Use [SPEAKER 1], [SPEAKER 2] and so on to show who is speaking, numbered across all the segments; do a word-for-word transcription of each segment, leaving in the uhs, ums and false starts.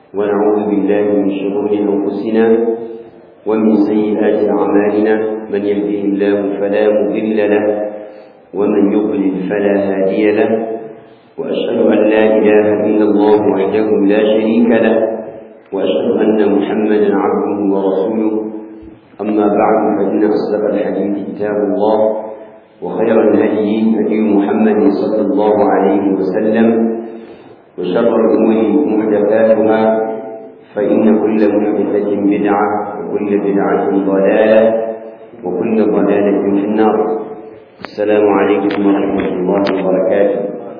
[SPEAKER 1] ونعوذ بالله من شرور أنفسنا ومن سيئات أعمالنا من يهده الله فلا مضل له ومن يضلل فلا هادي له وأشهد أن لا إله إلا الله وحده لا شريك له وأشهد أن محمدا عبده ورسوله أما بعد فإن أصدق الحديث كتاب الله وخير الهدي هدي محمد صلى الله عليه وسلم وشر الأمور محدثاتها فإن كل محدثة بدعة وكل بدعة ضلالة وكل ضلالة في النار. السلام عليكم ورحمة الله وبركاته.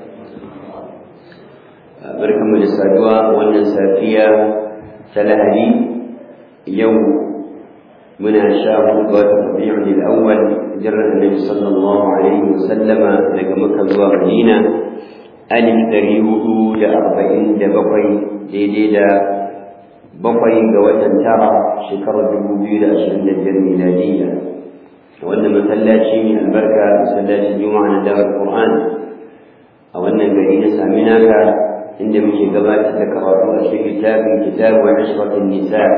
[SPEAKER 1] بركم للسادوة والنسافية ثلاثي يوم من شهر ربيع الأول جرى النبي صلى الله عليه وسلم لك مكة ومدينة ألف دريه لأربعين دبقي ليلة بقي قوة ترى شكر الجبوبي لأشهر الميلادية وأن مسلاتي البركة مسلاتي الجمعة دار القرآن أو أن المدينة سامناك عند مشي قبات ذكرت في كتاب كتاب وعشرة النساء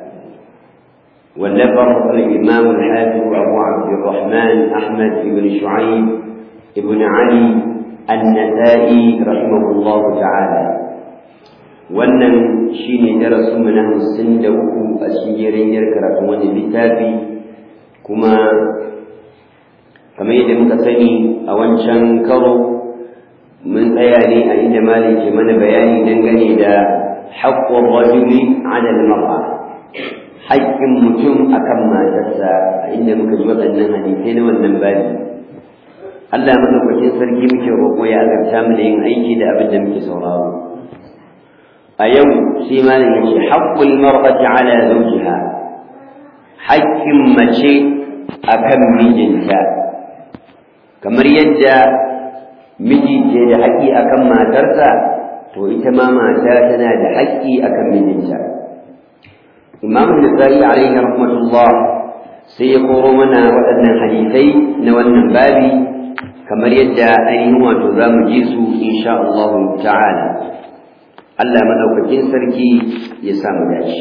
[SPEAKER 1] واللفظ الإمام الحافظ أبو عبد الرحمن أحمد بن شعيب بن علي النسائي رحمه الله تعالى. wannan shine darasin mu na hamsin da uku a cikin jerin karatun wannan littafi kuma kamar yadda muka sani a wancan karo mun tsaya ne a inda malam ke mana bayani dangane da haqqur rajuli 'ala al-mar'a haƙƙin mutum akan matarsa a inda muka ji waɗannan hadisai na wannan babi. Allah madaukakin sarki muke roƙo ya azabta mu da yin aiki da abin da muke sauraro. A yau sai malam yace haqqul mar'ati 'ala zawjiha haƙƙin mace akan mijinta kamar yadda miji ke da haƙƙi akan matarsa to ita ma mata tana da haƙƙi akan mijinta. Imam Nasa'i alaihi rahmatullah sai ya koro mana waɗannan hadisai na wannan babi kamar yadda ainihin wato za mu ji su insha Allah ta'ala. Allah madaukakin sarki ya sa mu dace.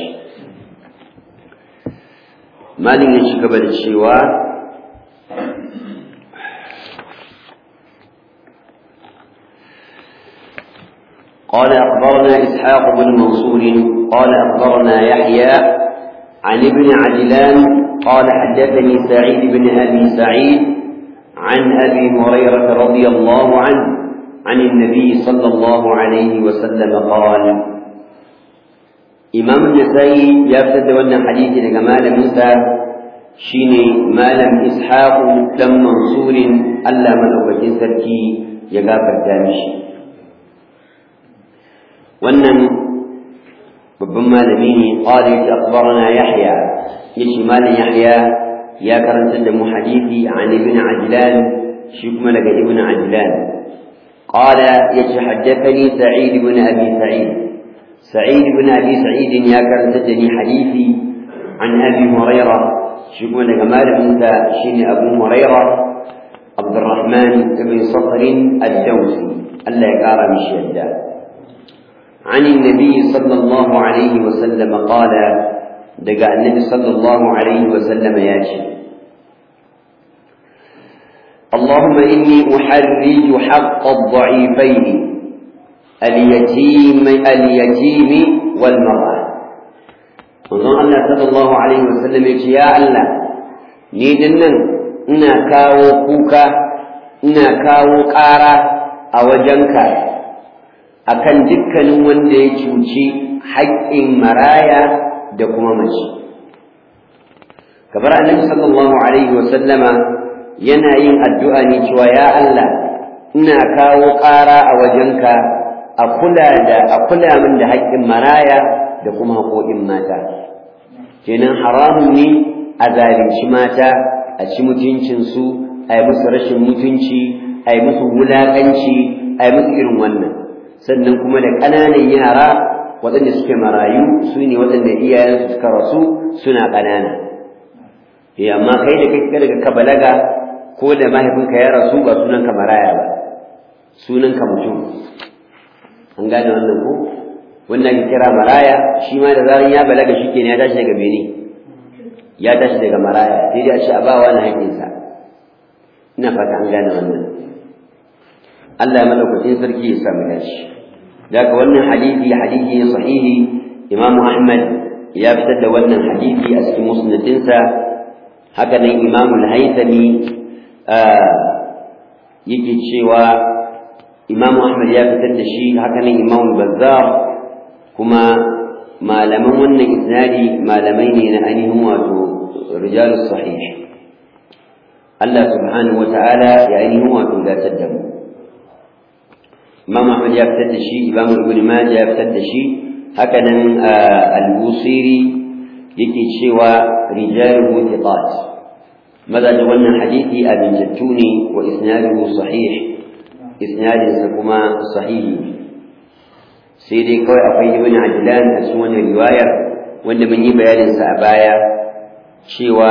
[SPEAKER 1] Malin ya ci gaba da cewa قال أخبرنا إسحاق بن منصور قال أخبرنا يحيى عن ابن عجلان قال حدثني سعيد بن أبي سعيد عن أبي هريرة رضي الله عنه عن النبي صلى الله عليه وسلم قال إمام النسائي يفتد أن حديث لجمال موسى شيني ما لم إسحاق لم منصور ألا ملوك سركي يغافر دامشي wannan babban malami ne qala ya akhbarana yahya yace malam yahya ya karanta da mu hadisi an ibn ajlan shi kuma daga ibn ajlan qala yace haddathani sa'id ibn abi sa'id sa'id ibn abi sa'id ya karanta da ni hadisi an abi hurairah shi kuma daga malamin sa shine abu hurairah abdurrahman ibn sakhr ad-dawsi Allah ya kara mishi yadda عن النبي صلى الله عليه وسلم قال دقى النبي صلى الله عليه وسلم ياشي اللهم إني أحرج حق الضعيفين اليتيم اليتيم والمرأة وظن الله صلى الله عليه وسلم يقول يا الله نيدنا إنا كاو كوكا إنا كاو كارا أوجنك akan dukkanin wanda ya cuci haƙƙin maraya da kuma mace kamar annabi sallallahu alaihi wasallama yana yin addu'a ne cewa ya Allah ina kawo ƙara a wajenka a kula da a kula min da haƙƙin maraya da kuma haƙoƙin mata kenan haramun ne a zalunci mata a ci mutuncinsu a yi musu rashin mutunci a yi musu wulaƙanci a yi musu irin wannan sannan kuma da ƙananan yara waɗanda suke marayu su ne waɗanda iyayensu suka rasu suna ƙanana eh amma kai da kai daga ka balaga ko da mahaifinka ya rasu ba sunanka maraya ba sunanka mutum an gane wannan ko wannan ke kira maraya shi ma da zaran ya balaga shi kenan ya tashi daga mene ya tashi daga maraya sai dai a ce a ba wani haƙƙinsa ina fata an gane wannan Allah ya madaukakin sarki ya samu dashi daga wannan hadisi hadisi ne sahihi Imam Ahmad ya fitar da wannan hadisi a cikin musnadinsa haka nan Imam Al-Haythami yake cewa Imam Ahmad ya fitar da shi haka nan Imam Bazzar kuma malaman wannan isnadi malamai ne na ainihin wato rijalus sahih Allah subhanahu wata'ala ya ainihin wato datar da mu Imam Ahmad ya fitar da shi Imam Ibn Majah ya fitar da shi haka nan al-Busiri yake cewa rijaluhu thiqat maza da wannan hadisi abinjattu ne wa isnaduhu sahih isnadinsa kuma sahihi sai dai kawai akwai ibn Ajlan a cikin wannan riwayar wanda mun yi bayaninsa a baya cewa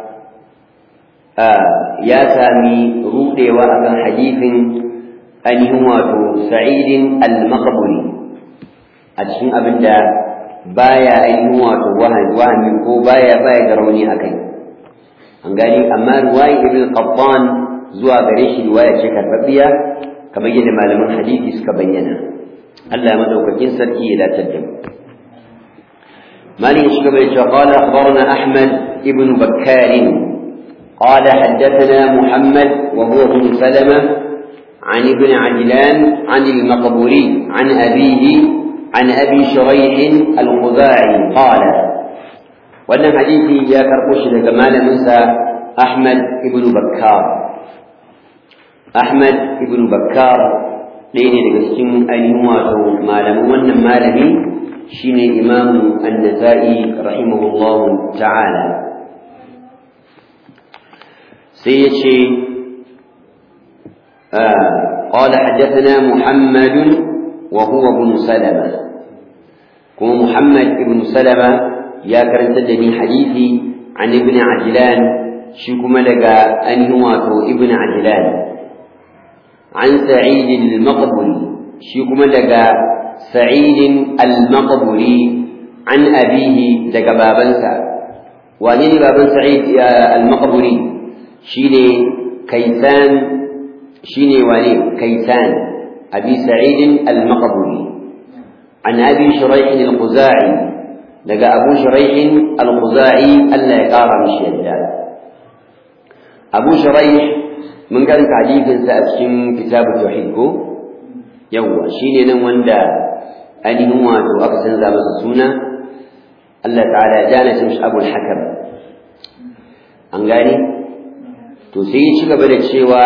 [SPEAKER 1] ya sami rudewa akan hadisin ainihin wato Sa'idin al-Maqburi a cikin abinda baya ainihin wato wahami ko baya baya da rauni akai an gani amma riwayar ibn Qattan zuwa gare shi riwaya ce karbabbiya kamar yadda malaman hadisi suka bayyana Allah madaukakin sarki ya datar da mu mali shi gaba yace qala akhbarana Ahmad ibn Bakkar qala haddathana Muhammad wa huwa ibn Salama عن ابن عجلان عن المقبوري عن أبيه عن أبي شريح الخزاعي قال وأن حديثي يا كربوش لجمال موسى أحمد ابن بكار أحمد ابن بكار ɗaya ne daga cikin ainihin wato malamin wannan malami shine Imam An-Nasa'i rahimahullahu ta'ala sai yace قال حدثنا محمد وهو ابن سلمة كما محمد ابن سلمة يا كرنتدني حديثي عن ابن عجلان شكما لقى أنهواته ابن عجلان عن سعيد المقبري شيكم لقى سعيد المقبري عن أبيه لقى بابنسا وانين بابن سعيد المقبري شيني كيسان شيني وانين كيسان أبي سعيد المقبري عن أبي شريح الخزاعي لقى أبو شريح الخزاعي ألا يقار مشي الدال أبو شريح mun karanta hadisin sa a cikin kitabut tauhid ko yawa shine nan wanda ainihin wato aka canza masa suna Allah ta'ala ya jana shi Abul Hakam an gani to sai ya ci gaba da cewa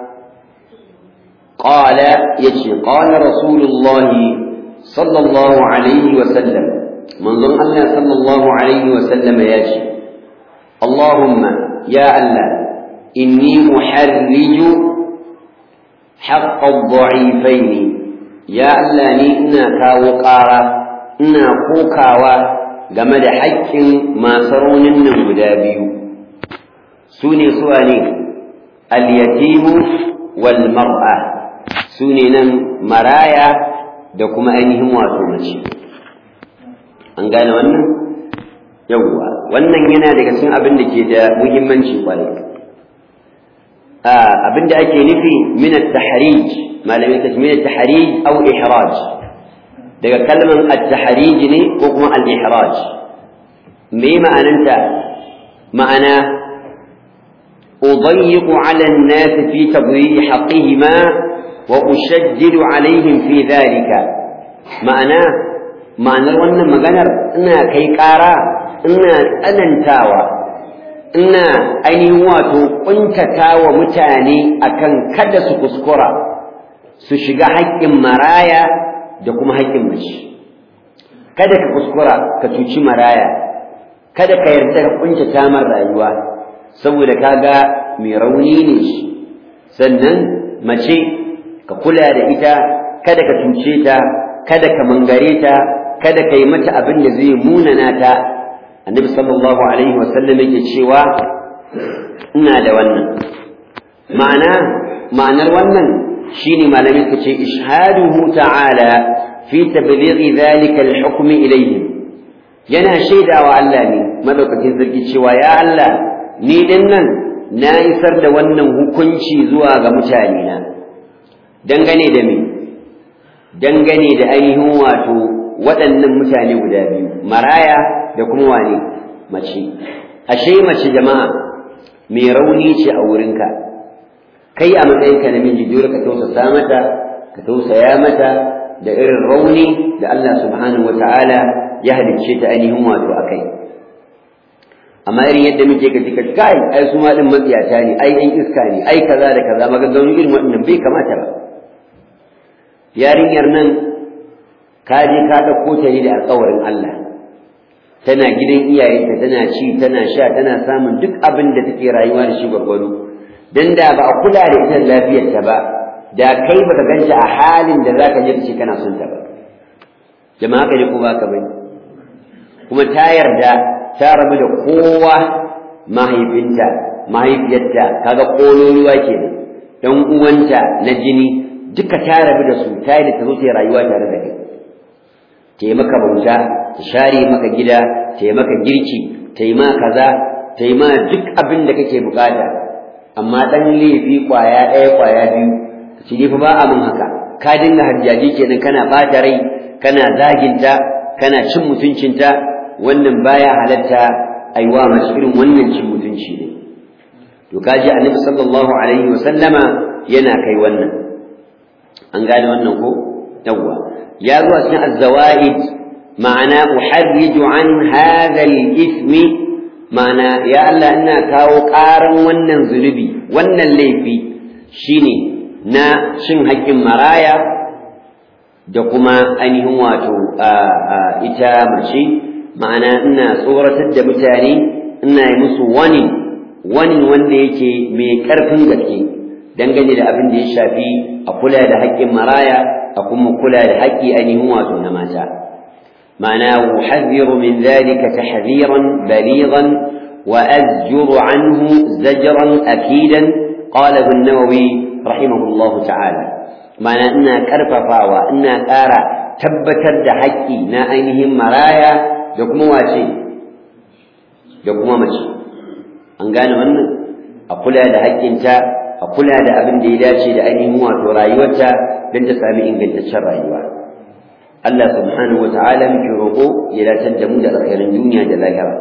[SPEAKER 1] qala yace qala rasulullah sallallahu alaihi wa sallam manzon Allah sallallahu alaihi wa sallam yace Allahumma ya Allah إني أحرج حق الضعيفين يا الله ني إنا كاوقارا إنا كوكاوا جمد حق ما سرون النمدابي سوني سواني اليتيم والمرأة سوني نم مرايا دكما أينهم واتومشي أنقال وانا يوا وانا ينا دكتين أبن دكي دا مهمنشي قالك abin da ake nufi min at-tahrij malamin kace min at-tahrij aw ihraj daga kalman at-tahrij ne ko kuma al-ihraj me ma'ananta ma'ana udayyiqu 'ala an-nas fi tabdil haqqihima wa ushaddidu 'alayhim fi dhalika ma'ana ma'anar wannan maganar ina kai ƙara ina tsanantawa ina ainihin wato kuntata wa mutane akan kada su kuskura su shiga haƙƙin maraya da kuma haƙƙin mace kada ka kuskura ka cuci maraya kada ka yarda ka kuntata mar rayuwa saboda kaga mai rauni ne shi sannan mace ka kula da ita kada ka cuce ta kada ka mangare ta kada ka yi mata abin da zai munana ta annabi sallallahu alaihi wasallam yake cewa ina da wannan ma'ana ma'anar wannan shine malamin kace ishhaduhu ta'ala fi tablighi dhalika al-hukm ilayhim yana shaidawa Allah ne madaukakin sarki cewa ya Allah ni din nan na isar da wannan hukunci zuwa ga mutane na dangane da me dangane da ainihin wato waɗannan mutane guda biyu maraya da kuma wane mace ashe mace jama'a mai rauni ce a wurinka kai a matsayinka namiji dole ka tausasa mata ka tausaya mata da irin rauni da Allah subhanahu wata'ala ya halicce ta ainihin wato akai amma irin yadda muke ka jika kai ai su ma din matsiyata ne ai ɗan iska ne ai kaza da kaza maganganu irin waɗannan bai kamata ba yarinyar nan ka je ka ɗauko ta ne da alƙawarin Allah tana gidan iyayenta tana ci tana sha tana samun duk abin da take rayuwa da shi gwargwado dan da ba a kula da ita lafiyarta ba da kai baka ganta a halin da zaka je kace kana son ta ba jama'a ka ji ko baka bane kuma ta yarda ta rabu da kowa mahaifinta mahaifiyarta kaga kololuwa kenan dan uwanta na jini duka ta rabu da su ta yi da ta zo ta rayuwa tare da kai ta yi maka bauta ta share maka gida ta yi maka girki ta yi ma kaza ta yi ma duk abin da kake bukata amma dan laifi kwaya ɗaya kwaya biyu ci ne fa ba a mun haka ka dinga hajjaji kenan kana bata rai kana zaginta kana cin mutuncinta wannan baya halatta aiwa masu irin wannan cin mutunci ne to kaji annabi sallallahu alaihi wa sallama yana kai wannan an gane wannan ko yawwa ya zo cikin az-zawaid ma'ana uharriju an hadha al-ithmi ma'ana ya Allah ina kawo ƙaran wannan zunubi wannan laifi shine na cin haƙƙin maraya da kuma ainihin wato ita mace ma'ana ina tsoratar da mutane ina yi musu wani wani wanda yake mai ƙarfin gaske dangane da abin da ya shafi a kula da haƙƙin maraya a kuma kula da haƙƙi ainihin wato na mata ma'ana uhadhiru min dhalika tahdhiran balighan wa azjuru anhu zajran akidan qala an-nawawi rahimahullahu ta'ala ma'ana ina karfafawa ina ƙara tabbatar da haƙƙi na ainihin maraya da kuma wace da kuma mace an gane wannan a kula da haƙƙinta a kula da abin da ya dace da ainihin wato rayuwarta don ta sami ingantaccen rayuwa Allah subhanahu wa ta'ala muke roƙo ya dace da mu da alkhairin duniya da lahira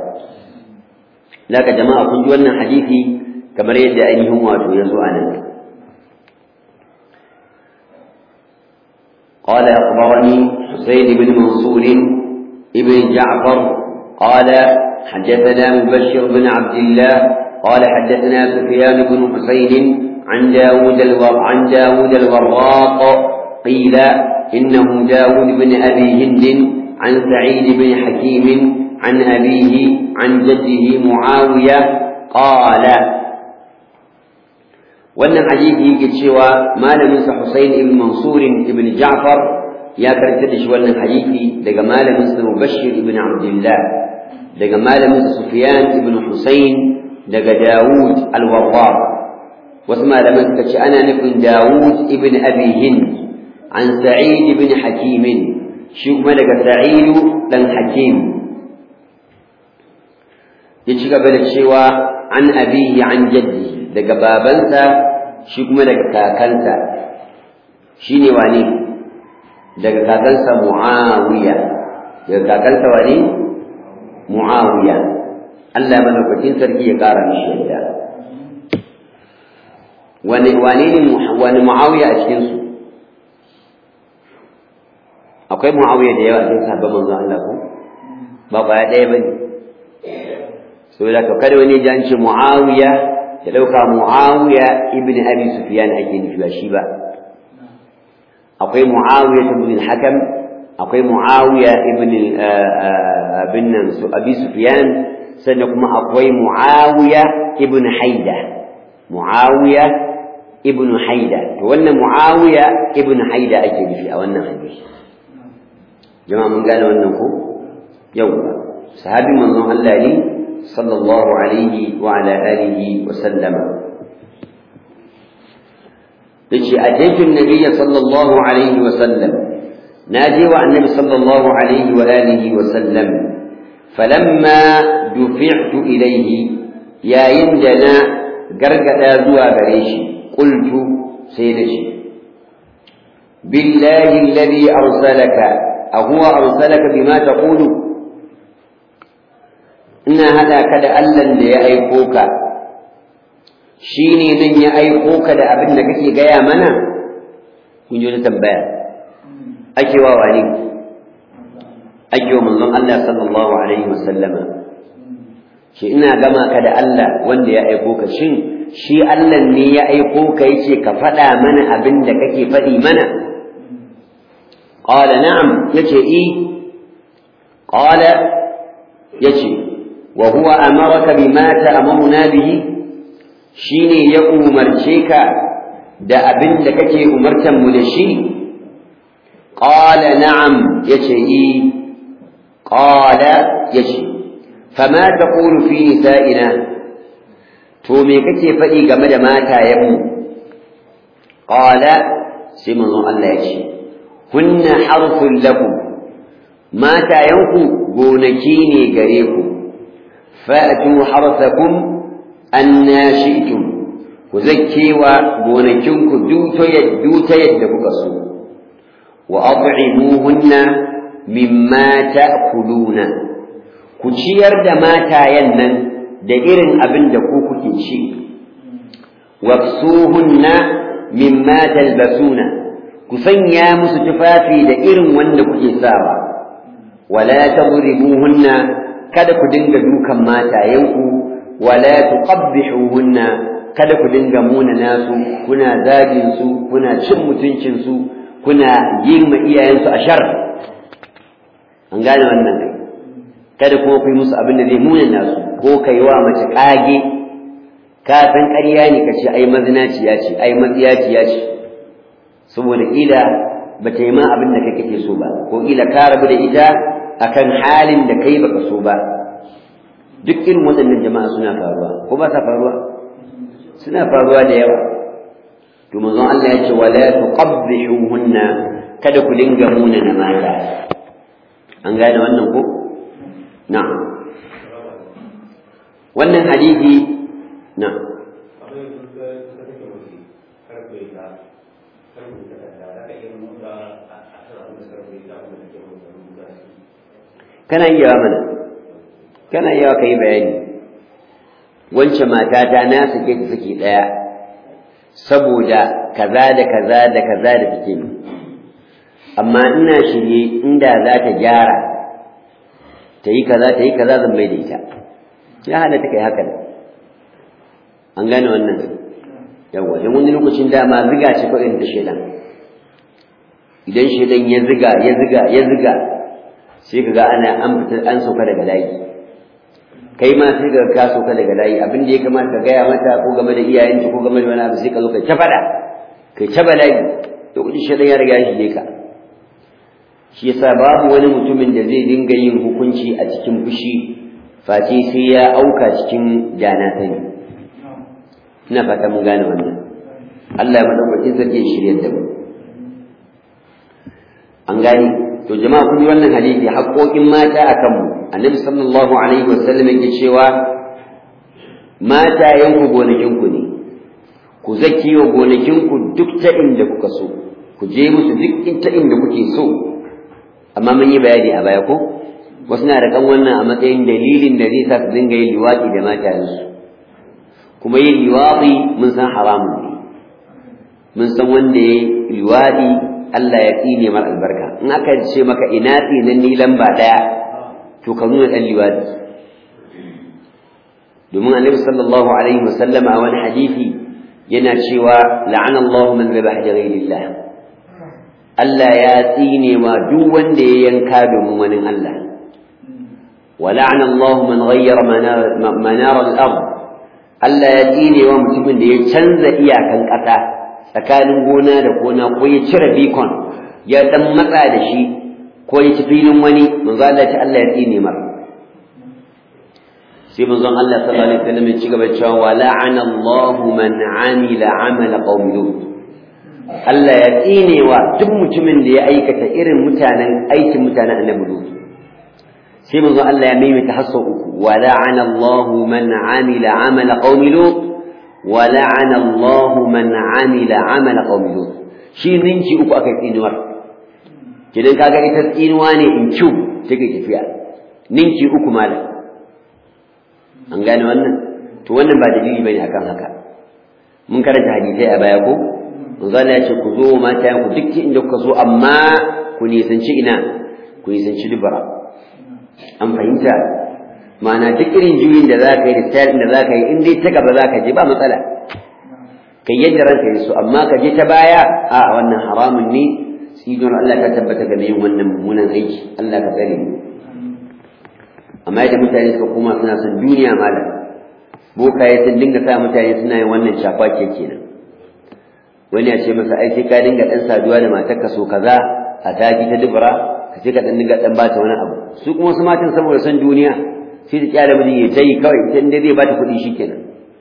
[SPEAKER 1] laka jama'a kun ji wannan hadisi kamar yadda ainihin wato ya zo a nan قال أخبرني حسين بن منصور ابن جعفر قال حدثنا مبشر بن عبد الله قال حدثنا سفيان بن حسين عن داود الور عن داود الوراق قيل إنه داود بن أبي هند عن سعيد بن حكيم عن أبيه عن جده معاوية قال wannan hadisi yake cewa malamin sa Husayn ibn Mansur ibn Ja'far ya karanta da shi wannan hadisi daga malamin sa Mubashir ibn Abdullah daga malamin sa Sufyan ibn Husayn daga Dawud al-Warraq wasu malaman suka ce ana nufin Dawud ibn Abi Hind an Sa'id ibn Hakim shi kuma daga Sa'id dan Hakim ya ci gaba da cewa an abihi an jaddi daga babansa shi kuma daga kakansa shine wane daga kakansa Muawiya daga kakansa wane Muawiya Allah madaukakin sarki ya kara mishi yadda wane wane ne wani Muawiya a cikin su akwai Muawiya da yawa a cikin sahabban manzon Allah ko ba kwaya ɗaya bane saboda ka kada wani ji an ce Muawiya ya dauka Muawiya ibn Abi Sufyan ake nufi ba shi ba akwai Muawiya ibn al-Hakam akwai Muawiya ibn ibn Abi Sufyan sannan kuma akwai Muawiya ibn Haida Muawiya ibn Haida to wannan Muawiya ibn Haida ake nufi a wannan hadisi jama'a mun gane wannan ko yawa sahabi manzon Allah ne صلى الله عليه وعلى آله وسلم يجي أتيت النبي صلى الله عليه وسلم naje wa annabi sallallahu alaihi wa alihi wa sallam falamma dufi'tu ilayhi yayin da na gargada zuwa gare shi qultu sai da shi billahi alladhi arsalaka ahuwa arsalaka bima taqulu ina hada ka da Allah da ya aiko ka shine nan ya aiko ka da abin da kake gaya mana kun ji wani tambaya ake wa wani ake wa manzon Allah sallallahu alaihi wasallama shi ina gama ka da Allah wanda ya aiko ka shin shi Allah ne ya aiko ka yace ka faɗa mana abin da kake faɗi mana qala na'am yace i qala yace wa huwa amaraka bima ta'muruna bihi shine ya umarce ka da abin da kake umartan mu da shi qala na'am yace i qala yace fama taqulu fi nisa'ina to me kake faɗi game da matayenmu qala sai manzon Allah yace kunna harfun lakum matayenku gonaki ne gare ku fa'tu harthakum anna shi'tum ku zakkewa gonakinku duta yadda yadda kuka so wa at'imuhunna mimma ta'kuluna ku ciyar da matayen nan da irin abin da ku kuke ci waksuhunna mimma talbasuna ku sanya musu tufafi da irin wanda kuke sawa wala tadribuhunna kada ku dinga dukan matayenku wala tuqabbihuhunna kada ku dinga muna nasu kuna zagin su kuna cin mutuncin su kuna yin ma iyayensu ashar an gane wannan kai kada kuma ku yi musu abin da zai muna nasu ko kai wa mace kage ka san ƙarya ne kace ai mazinaciya ce ai matsiyaciya ce saboda kila bata yi ma abin da kake kake so ba ko kila ka rabu da ita akan halin da kai baka so ba duk irin waɗannan jama'a suna faruwa ko ba sa faruwa suna faruwa da yawa to manzon Allah ya ce wala tuqabbihuhunna kada ku dinga muna na mata an gane wannan ko na'am wannan hadisi na'am kana iya mana kana iya kai bayani wance matata na sake ta saki daya saboda kaza da kaza da kaza da take ni amma ina shirye inda za ta gyara ta yi kaza ta yi kaza zan mai da ita ya halatta kai haka ne an gane wannan yawa don wani lokacin dama ziga ce kawai ta shedan idan shedan ya ziga ya ziga ya ziga sai kaga ana an fita an sauka daga layi kai ma sai kaga ka sauka daga layi abin da ya kamata ka gaya mata ko game da iyayenta ko game da wani abu sai ka zo kai ta fada kai ta bala'i to kudi shedan ya riga shi ne ka shi yasa babu wani mutumin da zai dinga yin hukunci a cikin fushi face sai ya auka cikin jana sani ina fata mun gane wannan Allah ya madaukakin sarki ya shirye da mu an gani to jama'a kun ji wannan hadisi haƙoƙin mata akan mu annabi sallallahu alaihi wasallam yake cewa mata yanku gonakin ku ne ku zakiyo gonakin ku duk ta inda kuka so ku je musu duk ta inda kuke so amma mun yi bayani a baya ko wasu na da kan wannan a matsayin dalilin da zai sa su dinga yin liwaɗi da matayensu kuma yin liwaɗi mun san haramun ne mun san wanda ya yi liwaɗi Allah ya tsine mar albarka in aka ce maka ina tsinan ni lamba ɗaya to ka nuna ɗan liwaɗi domin annabi sallallahu alaihi wasallam a wani hadisi yana cewa la'ana Allahu man zabaha li ghayrillah Allah ya tsine wa duk wanda ya yanka domin wani Allah wa la'ana Allah man ghayyara manar al-ard Allah ya tsine wa mutumin da ya canza iyakan ƙasa tsakanin gona da gona ko ya cire bikon ya dan matsa da shi ko ya ci filin wani manzo Allah ta Allah ya tsine mar sai manzon Allah sallallahu alaihi wasallam ya ci gaba cewa wa la'ana Allah man amila amala qaum lut Allah ya tsinewa duk mutumin da ya aikata irin mutanen aikin mutanen annabi Lut sai manzo Allah ya maimaita hasso uku wa la'ana Allahu man 'amila 'amala qaumi Lut wa la'ana Allahu man 'amila 'amala qaumi Lut shi ninki uku aka tsinuwar kidan kaga ita tsinuwa ne in ciu take tafiya ninki uku malam an gane wannan to wannan ba dalili bane akan haka mun karanta hadisi a baya ko manzo Allah ya ce ku zo mata ku duk inda kuka zo amma ku nisanci ina ku nisanci dubara an fahimta ma'ana duk irin juyin da zaka yi da tsarin da zaka yi in dai ta gaba zaka je ba matsala kai yadda ranka yi su amma ka je ta baya a wannan haramun ne sidon Allah ka tabbata ga yin wannan mummunan aiki Allah ka tsare mu amma idan mutane suka koma suna son duniya malam bokaye sun dinga sa mutane suna yin wannan shafa kenan wani ya ce masa ai sai ka dinga dan saduwa da matarka so kaza a taki ta dubura ka ce ka dan dinga dan bata wani abu su kuma su matan saboda san duniya sai ta kyale mijin ya tayi kawai idan dai zai bata kuɗi shikenan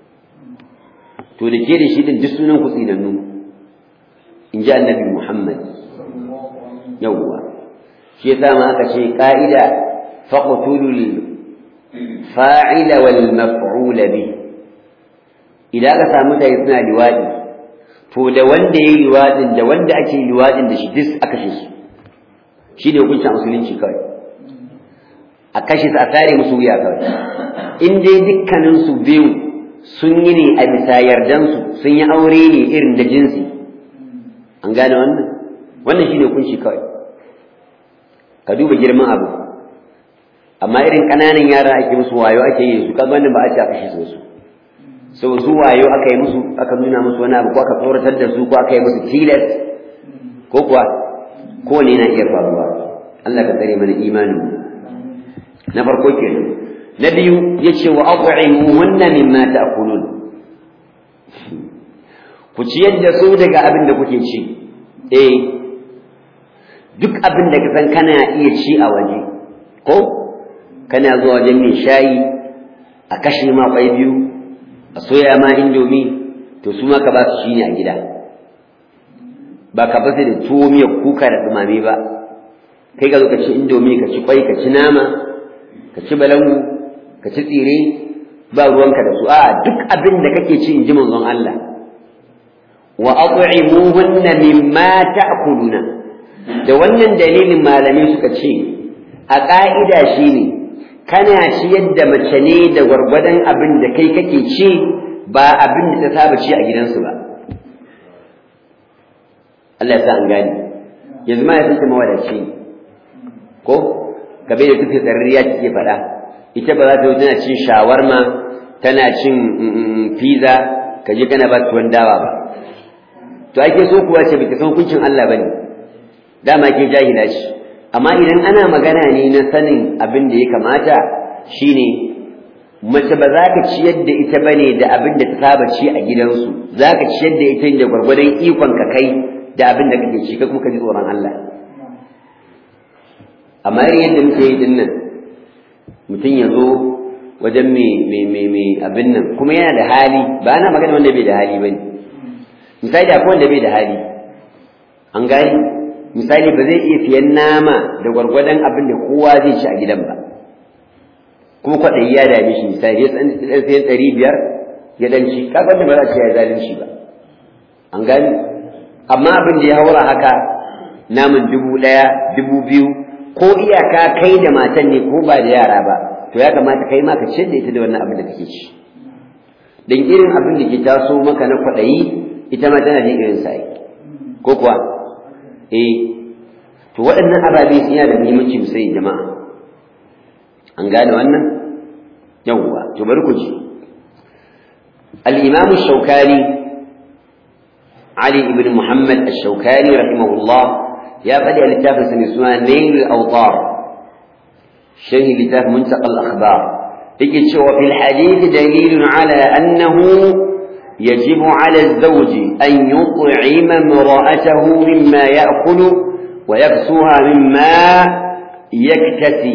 [SPEAKER 1] to da ke da shi din duk sunan kutsi da nu in ji annabi Muhammad yawwa shi yasa ma aka ce ka'ida faqtulul fa'ila wal maf'ul bi idan ka samu tayi suna liwadi to da wanda yayi liwadin da wanda ake liwadin da shi duk aka shi su shi ne hukuncin musulunci kawai a kashe su a tare musu wuya kawai in dai dukkanin su biyu sun yi ne a bisa yardan su sun yi aure ne irin da jinsi an gane wannan wannan shi ne hukunci kawai ka duba girman abu amma irin ƙananan yara ake musu wayo ake yi su kaga wannan ba a ce a kashe su su sau su wayo aka yi musu aka nuna musu wani abu ko aka tsoratar da su ko aka yi musu tilas ko kuwa ko ne yana iya faruwa Allah ka tsare mana imanin na farko kenan na biyu yace wa at'imuhunna mimma ta'kulun ku ciyar da su daga abin da kuke ci eh duk abin da ka san kana iya ci a waje ko kana zuwa wajen mai shayi a kashe ma kwai biyu a soya ma indomi to su ma ka ba su shine a gida ba ka fasa da tuwo miyar kuka da dumame ba kai ka zo ka ci indomi ka ci kwai ka ci nama ka ci balangu ka ci tsire ba ruwanka da su a duk abin da kake ci in ji manzon Allah wa at'imuhunna mimma ta'kuluna da wannan dalilin malamai suka ce a ka'ida shine kana ciyar da mace ne da gwargwadon abin da kai kake ci ba abin da ta saba ci a gidansu ba Allah ya sa an gani yanzu ma ya san mawadaci ko kabe da tufi tsarriya take faɗa ita ba za ta tana cin shawarma tana cin pizza ka je kana ba tuwon dawa ba to ake so kuwa ce baka san hukuncin Allah bane dama ke jahila shi amma idan ana magana ne na sanin abin da ya kamata shine mace ba za ka ciyar da ita bane da abin da ta saba ci a gidansu za ka ciyar da ita da gwargwadon ikon ka kai da abin da kake ci ka kuma ka ji tsoron Allah amma irin yadda muke yi din nan mutum ya zo wajen mai abin nan kuma yana da hali ba ana magana wanda bai da hali bane misali da akwai wanda bai da hali an gani misali ba zai iya siyan nama da gwargwadon abin da kowa zai ci a gidan ba kuma kwaɗayi ya dame shi misali ya ɗan sayan ɗari biyar ya ɗan ci kaga wanda ba za a ce ya zalunci ba an gani amma abin da ya haura haka naman dubu ɗaya dubu biyu ko iyaka kai da matan ne ko ba da yara ba to ya kamata kai ma ka ciyar da ita da wannan abin da kake ci dan irin abin da ke taso maka na kwaɗayi ita ma tana jin irin sai ko kuwa eh to waɗannan ababe sun yana da muhimmanci musai jama'a an gane wannan yawwa to bari ku ji al-imam ash-shawkani ali ibn muhammad ash-shawkani rahimahullah ya faɗi a littafin sa mai suna nail al-awtar sharhi littaf muntaqa al-akhbar yake cewa fil hadith dalilun ala annahu يجب على الزوج أن يطعم امرأته مما يأكل ويكسوها مما يكتسي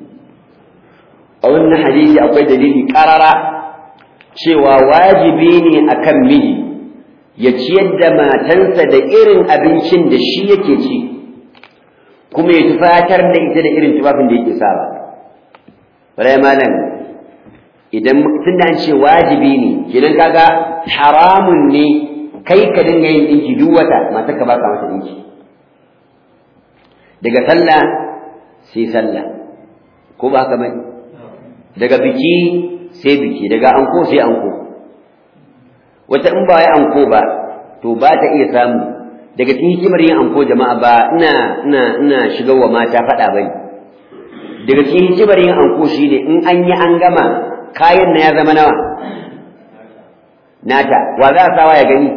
[SPEAKER 1] أولنا حديث أقول دليل كرر شوى واجبيني أكمل ya ciyar da matansa da irin abincin da shi yake ci kuma ya tufatar da ita da irin tufafin da yake sawa bare malam idan tun da an ce wajibi ne kenan kaga haramun ne kai ka dinga yin dinki duk wata mata ka baka mata dinki daga sallah sai sallah ko ba haka bane daga biki sai biki daga anko sai anko wata in ba ya anko ba to ba ta iya samu daga cikin hikimar yin anko jama'a ba ina ina ina shigar wa mata faɗa bane daga cikin hikimar yin anko shine in an yi an gama kayan na ya zama nawa nata wa za a sawa ya gani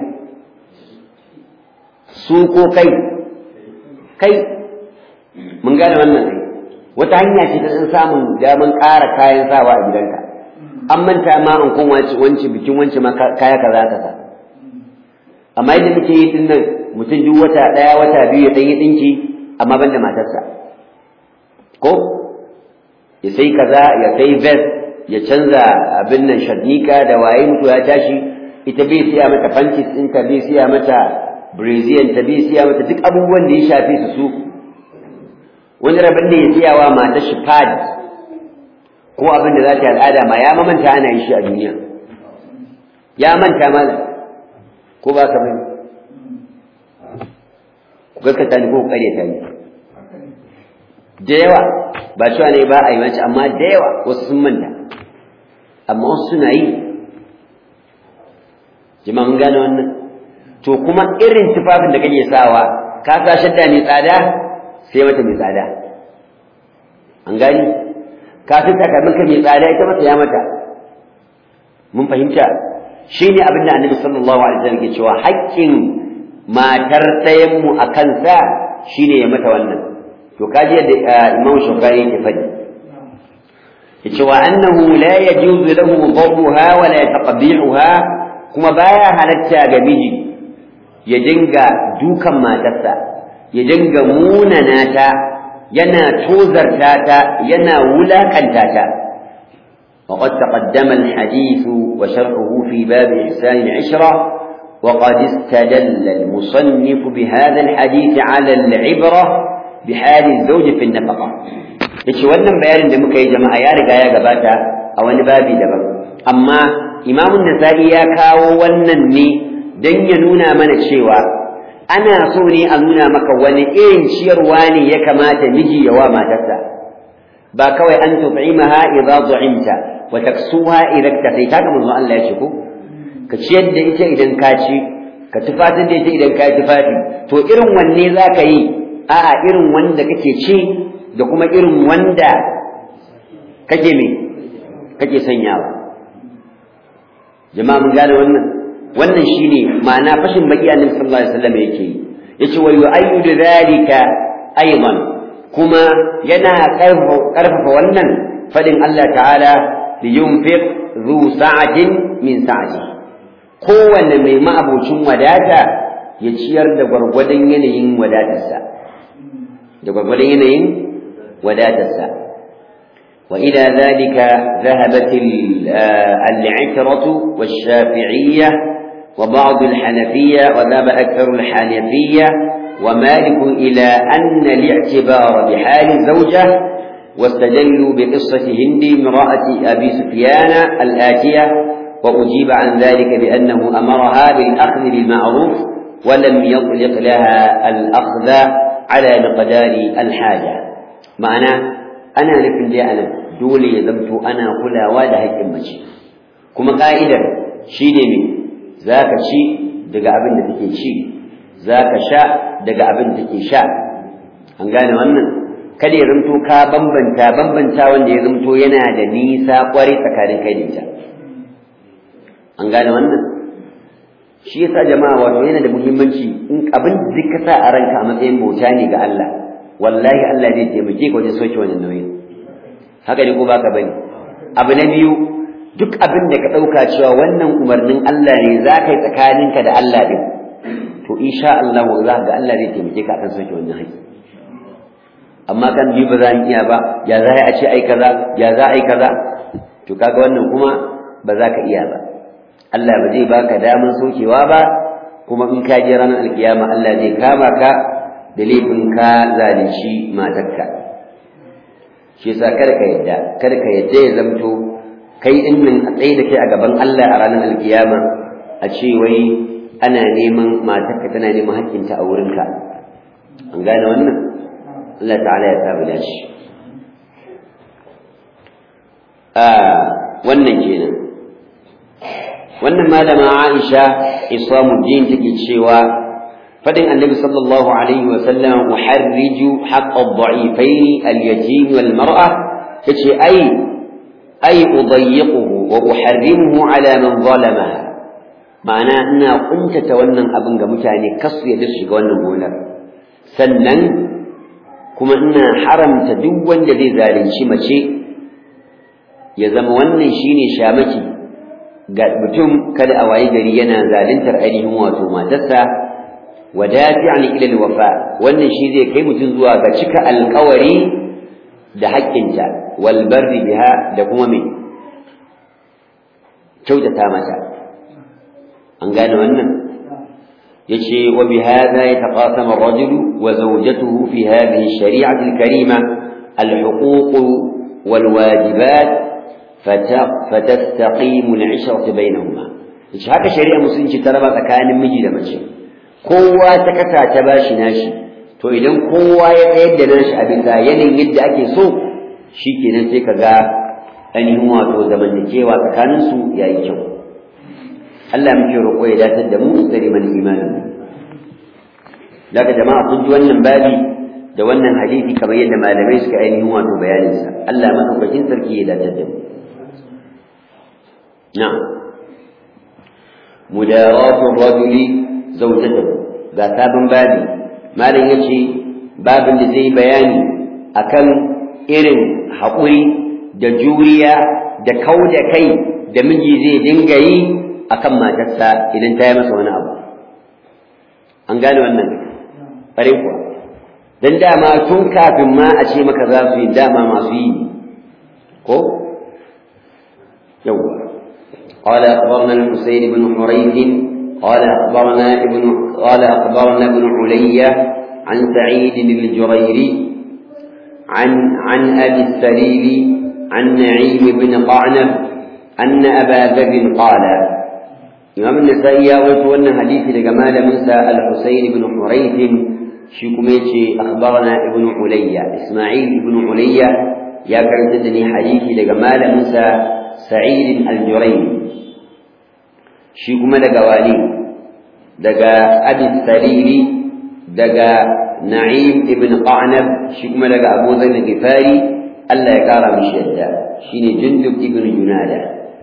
[SPEAKER 1] su ko kai kai mun gane wannan kai wata hanya ce ta samun daman ƙara kayan sawa a gidanka an manta ma an kun wance bikin wance ma kaya kaza ka sa amma yadda muke yi din nan mutum duk wata ɗaya wata biyu ya ɗan yi ɗinki amma ban da matarsa ko ya sai kaza ya sai vest ya canza abin nan shadnika da waye mutu ya tashi ita bai siya mata panties ɗinta bai siya mata brazier ta bai siya mata duk abubuwan da ya shafe su su wani rabin da ya siya wa matar shi pad ko abin da za ta yi al'ada ma ya mamanta ana yi shi a duniya ya manta ma ko ba ka bane ku gaskata ni ko ku kare ta ni da yawa ba cewa ne ba a yi mace amma da yawa wasu sun manta amma wasu suna yi jama'a mun gane wannan to kuma irin tufafin da kake sawa ka sa shadda mai tsada sai mata mai tsada an gani ka fi takalminka mai tsada ita mata ya mata mun fahimta shine abin da annabi sallallahu alaihi wasallam ke cewa haƙƙin matar ɗayan mu akan sa shine ya mata wannan to kaji yadda Imam Shukari yake faɗi yace wa annahu la yajuzu lahu dhabha wa la taqbihuha kuma baya halatta ga miji ya dinga dukan matarsa ya dinga munana ta yana tozarta ta yana wulakanta ta وقد تقدم الحديث وشرحه في باب إحسان العشرة وقد استدل المصنف بهذا الحديث على العبرة بحال الزوج في النفقة yace wannan bayanin da muka yi jama'a ya riga ya gabata a wani babi daban amma Imam Nasa'i ya kawo wannan ne dan ya nuna mana cewa ana so ne a nuna maka wani irin ciyarwa ne ya kamata miji ya wa matarsa ba kawai an tut'imaha idza du'imta wa taksuha idza iktafaita kamar manzo Allah ya ce ko ka ciyar da ita idan ka ci ka tufatar da ita idan ka tufafi to irin wanne zaka yi a'a irin wanda kake ci da kuma irin wanda kake me kake sanyawa jama'a mun gane wannan wannan shine ma'ana fashin baki annabi sallallahu alaihi wasallam yake yi yace wa yu'ayyidu dhalika aidan kuma yana karfafa wannan fadin Allah ta'ala li yunfiq zu sa'atin min sa'ati kowanne mai ma'abocin wadata ya ciyar da gwargwadon yanayin wadatarsa da gwargwadon yanayin wadatarsa wa ila dhalika dhahabat al-'itratu wash-shafi'iyyah وبعض الحنفية وذهب أكثر الحنفية ومالك إلى أن الاعتبار بحال الزوجة واستدلوا بقصة هند امرأة أبي سفيان الآتية وأجيب عن ذلك بأنه أمرها بالأخذ بالمعروف ولم يطلق لها الأخذ على مقدار الحاجة معنى أنا لكن دي أنا دولي يزمت أنا كلا وادهك إمتي كما قائدا شيني za ka ci daga abin da take ci za ka sha daga abin da take sha an gane wannan kada ya zamto ka bambanta bambanta wanda ya zamto yana da nisa kwarai tsakanin kai da ita an gane wannan shi yasa jama'a wato yana da muhimmanci in abin da ka sa a ranka a matsayin bauta ne ga Allah wallahi Allah zai taimake ka wajen soke wannan nauyin haka ne ko baka bane abu na biyu duk abin da ka ɗauka cewa wannan umarnin Allah ne za ka yi tsakaninka da Allah ɗin to insha Allah za ga Allah zai taimake ka akan soke wannan haƙƙi amma kan bi ba za mu iya ba ya za a ce ai kaza ya za ai kaza to kaga wannan kuma ba za ka iya ba Allah ba zai baka daman sokewa ba kuma in ka je ranar alkiyama Allah zai kama ka da laifin ka zalunci matarka shi yasa kada ka yadda kada ka yadda ya zamto kai din nan a tsaye da kai a gaban Allah a ranar alkiyama a ce wai ana neman matarka tana neman haƙƙinta a wurinka an gane wannan Allah ta'ala ya samu dashi a wannan kenan wannan malama Aisha Isamuddin take cewa fadin Annabi sallallahu alaihi wa sallam uharriju haqqa ad-da'ifayn al-yatim wal mar'a tace ai ai udayyiquhu wa uharrimuhu ala man zalamaha ma'ana ina kuntata wannan abin ga mutane kasu yadda su shiga wannan gonar sannan kuma ina haramta duk wanda zai zalunci mace ya zama wannan shine shamaki ga mutum kada a wayi gari yana zaluntar ainihin wato matarsa wadafi'an ila alwafa wannan shi zai kai mutum zuwa ga cika alƙawari da haƙƙinta wal barri biha da kuma me kyautata mata an gane wannan yace wa bihadha yataqasama ar-rajulu wa zawjatuhu fi hadhihi ash-shari'ati al-karima al-huquq wal-wajibat fatastaqimu al-'ishratu bainahuma yace haka shari'a musulunci ta raba tsakanin miji da mace kowa ta kasa ta bashi nashi to idan kowa ya tsayar da nashi a bisa yanayin yadda ake so shikenan sai kaga ainihin wato zamantakewa tsakaninsu yayi kyau Allah muke roƙo ya datar da mu tsare mana imanin mu daga jama'a kun ji wannan babi da wannan hadisi kamar yadda malamai suka ainihin wato bayanin sa Allah madaukakin sarki ya datar da mu na'am mudaratu ar-rajuli zawjatahu ga sabon babi malam yace babin da zai bayani akan irin haƙuri da juriya da kauda kai da miji zai dinga yi akan matarsa idan ta yi masa wani abu an gane wannan ƙwarai kuwa don dama tun kafin ma a ce maka za su yi dama masu yi ko yawwa قال أخبرنا الحسين بن حريث قال أخبرنا ابن قال أخبرنا ابن علية عن سعيد بن الجريري عن عن أبي السليل عن نعيم بن قعنب أن أبا ذر قال إمام النسائي يروي أن حديث لجمال موسى الحسين بن حريث شيكميتي أخبرنا ابن علية إسماعيل بن علية يا كرتني حديث لجمال موسى سعيد الجريري شيكما دجوالي دجا أبي السليل دجا نعيم ابن قعنب شيكما دجا أبو ذر الغفاري ألا يكارم الشدة شيني جندب ابن جنادة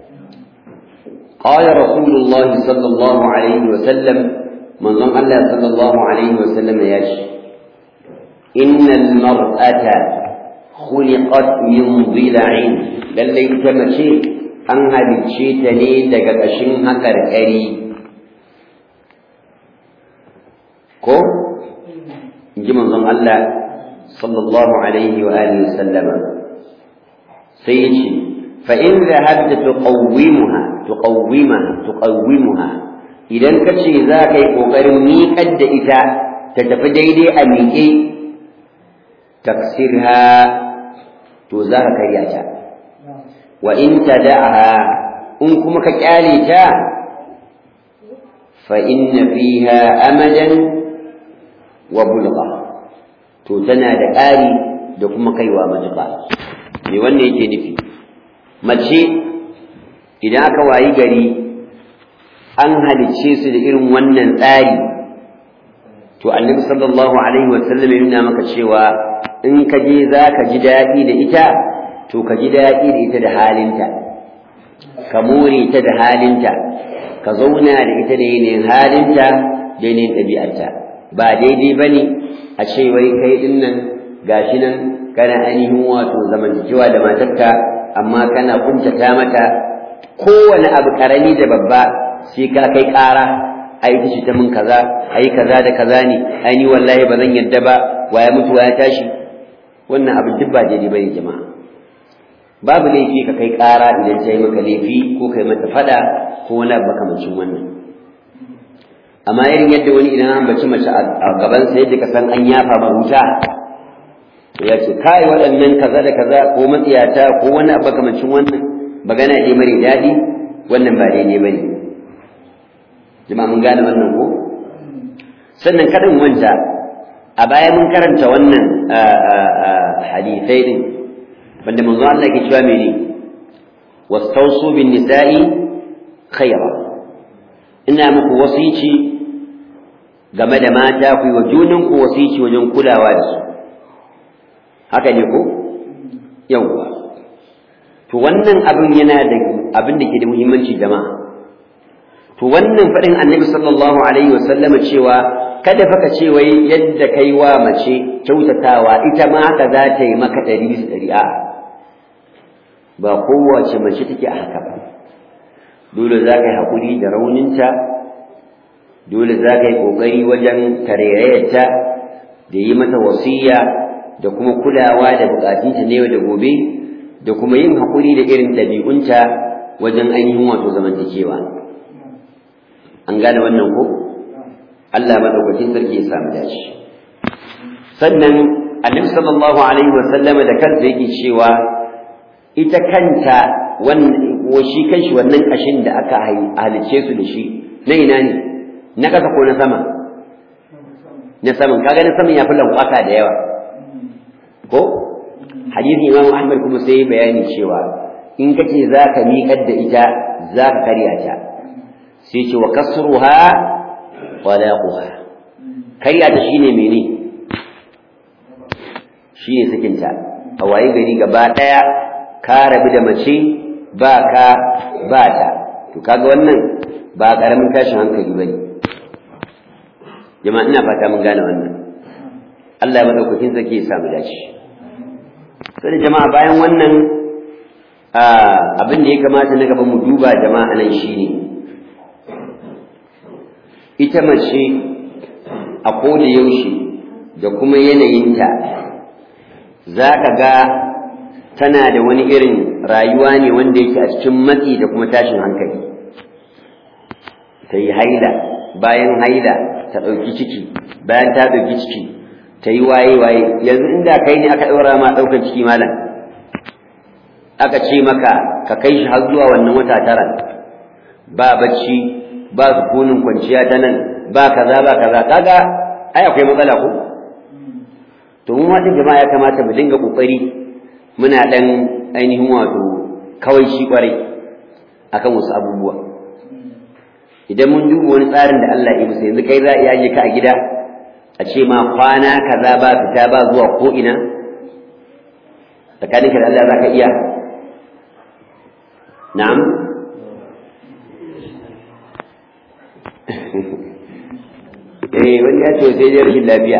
[SPEAKER 1] قال رسول الله صلى الله عليه وسلم من ظن الله صلى الله عليه وسلم يشي إن المرأة خلقت من ضلع للي تمشي أنها بتشيتني دقشنها كركري كو نجي من ظن الله صلى الله عليه وآله وسلم سيشي فإن ذهبت تقومها تقومها تقومها إذا كشي ذاك يقدر ميقد إذا تتفديدي أميكي تكسرها تزاها كرياتا وإن تدعها أنكم كاليتا فإن فيها أمدا وبلغة تتنى دآلي دكما كيوا مجقا لوني يجي mace idan aka wayi gari an halicce su da irin wannan tsari to annabi sallallahu alaihi wasallam ya nuna maka cewa in ka je za ka ji daɗi da ita to ka ji daɗi da ita da halinta ka more ta da halinta ka zauna da ita da yanayin halinta da yanayin ɗabi'arta ba daidai ba ne a ce wai kai ɗin nan gashi nan kana ainihin wato zamantakewa da matarka amma kana kuntata mata kowane abu karami da babba sai ka kai ƙara ai ta ta mun kaza ai kaza da kaza ne ai ni wallahi ba zan yadda ba waya mutu waya tashi wannan abu duk ba daidai bane jama'a babu laifi ka kai ƙara idan ta yi maka laifi ko kai mata fada ko wani abu makamancin wannan amma irin yadda wani idan an bace mace a gaban sa yadda ka san an yafa ma wuta to ya ce kai waɗannan kaza da kaza ko matsiyata ko wani abu kamancin wannan magana dai mare daɗi wannan ba daidai bane jama'a mun gane wannan ko sannan kadan wanda a baya mun karanta wannan hadisai din wanda manzo Allah ke cewa mene wastausu bin nisa'i khayra ina muku wasici game da mata ku yi wa junanku wasici wajen kulawa da su haka ne ko yawwa to wannan abin yana da abin da ke da muhimmanci jama'a to wannan fadin annabi sallallahu alaihi wasallama cewa kada fa ka ce wai yadda kai wa mace kyautatawa ita ma haka za ta yi maka ɗari bisa ɗari a ba kowace mace take a haka ba dole za ka yi haƙuri da rauninta dole za ka yi ƙoƙari wajen tarairayarta da yi mata wasiya da kuma kulawa da buƙatunta na yau da gobe da kuma yin haƙuri da irin ɗabi'unta wajen ainihin wato zamantakewa an gane wannan ko Allah madaukakin sarki ya samu dace sannan annabi sallallahu alaihi wasallama da kansa yake cewa ita kanta wannan shi kanshi wannan kashin da aka halice su da shi na ina ne na kasa ko na sama na saman kaga na saman ya fi lankwasa da yawa ko hadisin Imam Ahmad kuma sai bayani cewa in kace zaka miƙar da ita zaka karya ta sai ce wa kasruha walaquha karya ta shine mene shine sakinta a waye gari gaba daya ka rabu da mace ba ka ba ta to kaga wannan ba karamin tashin hankali bane jama'a ina fata mun gane wannan Allah ya madaukakin sarki ya samu dace sai jama'a bayan wannan abin da ya kamata na gaba mu duba jama'a nan shine ita mace a koda yaushe da kuma yanayinta za ka ga tana da wani irin rayuwa ne wanda yake a cikin matsi da kuma tashin hankali ta yi haila bayan haila ta ɗauki ciki bayan ta ɗauki ciki ta yi waye-waye yanzu inda kai ne aka ɗaura ma ɗaukar ciki malam aka ce maka ka kai shi har zuwa wannan wata tara ba bacci ba sukunin kwanciya ta nan ba kaza ba kaza kaga ai akwai matsala ko to mu wadin jama'a ya kamata mu dinga kokari muna dan ainihin wato kawai shi kwarai akan wasu abubuwa idan mun duba wani tsarin da Allah ya musu yanzu kai za a yaje ka a gida a ce ma kwana kaza ba fita ba zuwa ko ina tsakaninka da Allah zaka iya na'am eh wani ya ce sai dai rashin lafiya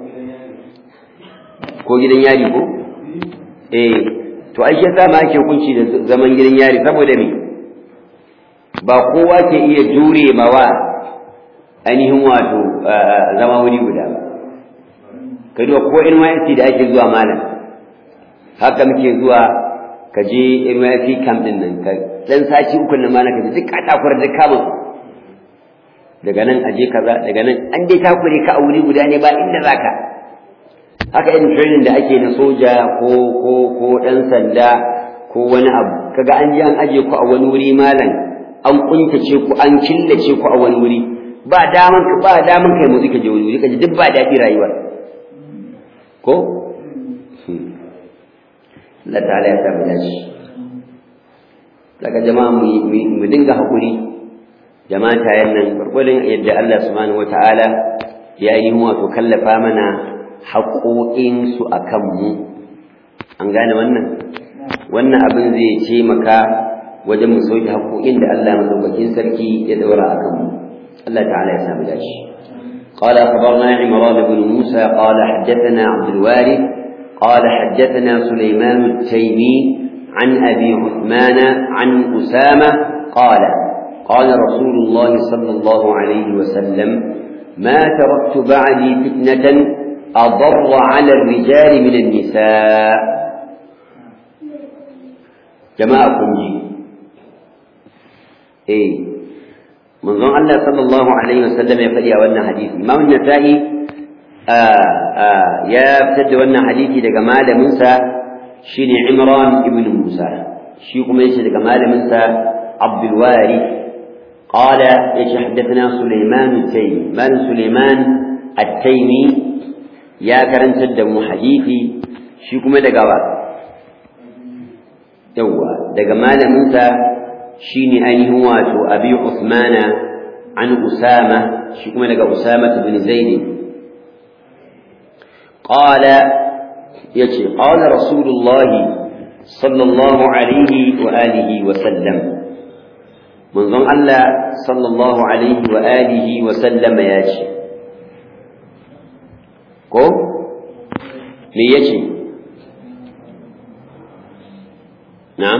[SPEAKER 1] ko gidan yari ko eh to ai shi yasa ma ake hukunci da zaman gidan yari saboda me ba kowa ke iya jure mawa ainihin wato zama wuri guda ba kai duba ko N Y S C da ake zuwa malam haka muke zuwa ka je N Y S C camp din nan ka dan sati uku nan malam ka ji duk katakwar da kama daga nan aje kaza daga nan an dai takure ka a wuri guda ne ba inda zaka haka irin training da ake na soja ko ko ko dan sanda ko wani abu kaga an ji an aje ku a wani wuri malam an kuntace ku an killace ku a wani wuri ba daman ba daman kai mu zika je wani wuri kaje duk ba dadi rayuwar ko Allah ta'ala ya tabbata dace daga jama'a mu dinga hakuri jama'a tayan nan gurgurdan yadda Allah subhanahu wataala ya yi wato kallafa mana haƙoƙin su akan mu an gane wannan wannan abin zai taimaka wajen mu sauke haƙoƙin da Allah madaukakin sarki ya daura akan mu Allah ta'ala ya samu dace قال أخبرنا عمران بن موسى قال حدثنا عبد الوارث قال حدثنا سليمان التيمي عن أبي عثمان عن أسامة قال قال رسول الله صلى الله عليه وسلم ما تركت بعدي فتنة أضر على الرجال من النساء جماعة كنجي إيه manzon Allah sallallahu alaihi wasallam ya faɗi a wannan hadisi Imam Nasa'i ya fitar da wannan hadisi daga malamin sa shine Imran ibn Musa shi kuma yace daga malamin sa Abdul Warith قال يتحدثنا سليمان التيمي مال سليمان التيمي يا كرنت الدم حديثي شي كما دغوا يوا daga malamin sa shine ainihin wato Abi Uthmana an Usama shi kuma daga Usama ibn Zaid qala yace qala Rasulullah sallallahu alaihi wa alihi wa sallam manzon Allah sallallahu alaihi wa alihi wa sallama yace ko me yace na'am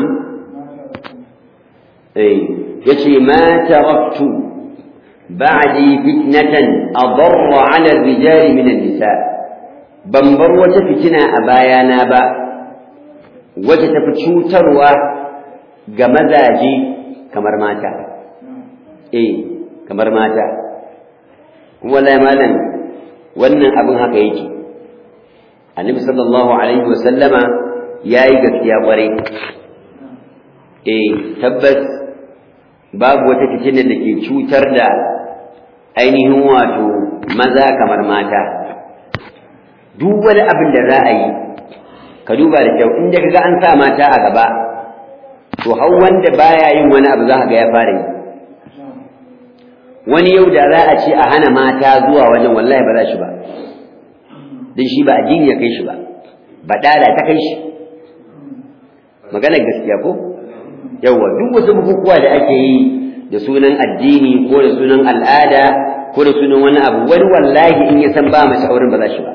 [SPEAKER 1] eh yace ma taraktu ba'di fitnatan adarra 'ala ar-rijal min an-nisa ban bar wata fitina a bayana ba wacce tafi cutarwa ga mazaje kamar mata eh kamar mata kuma wallahi malam wannan abin haka yake annabi sallallahu alaihi wasallama yayi gaskiya kwarai eh tabbas babu wata fitina da ke cutar da ainihin wato maza kamar mata duk wani abin da za a yi ka duba da kyau inda kaga an sa mata a gaba to har wanda baya yin wani abu za ka ga ya fara yi wani yau da za a ce a hana mata zuwa wajen wallahi ba za shi ba dan shi ba addini ya kai shi ba badala ta kai shi maganar gaskiya ko yawa duk wasu bukukuwa da ake yi da sunan addini ko da sunan al'ada ko da sunan wani abu wani wallahi in ya san ba mace auren ba za shi ba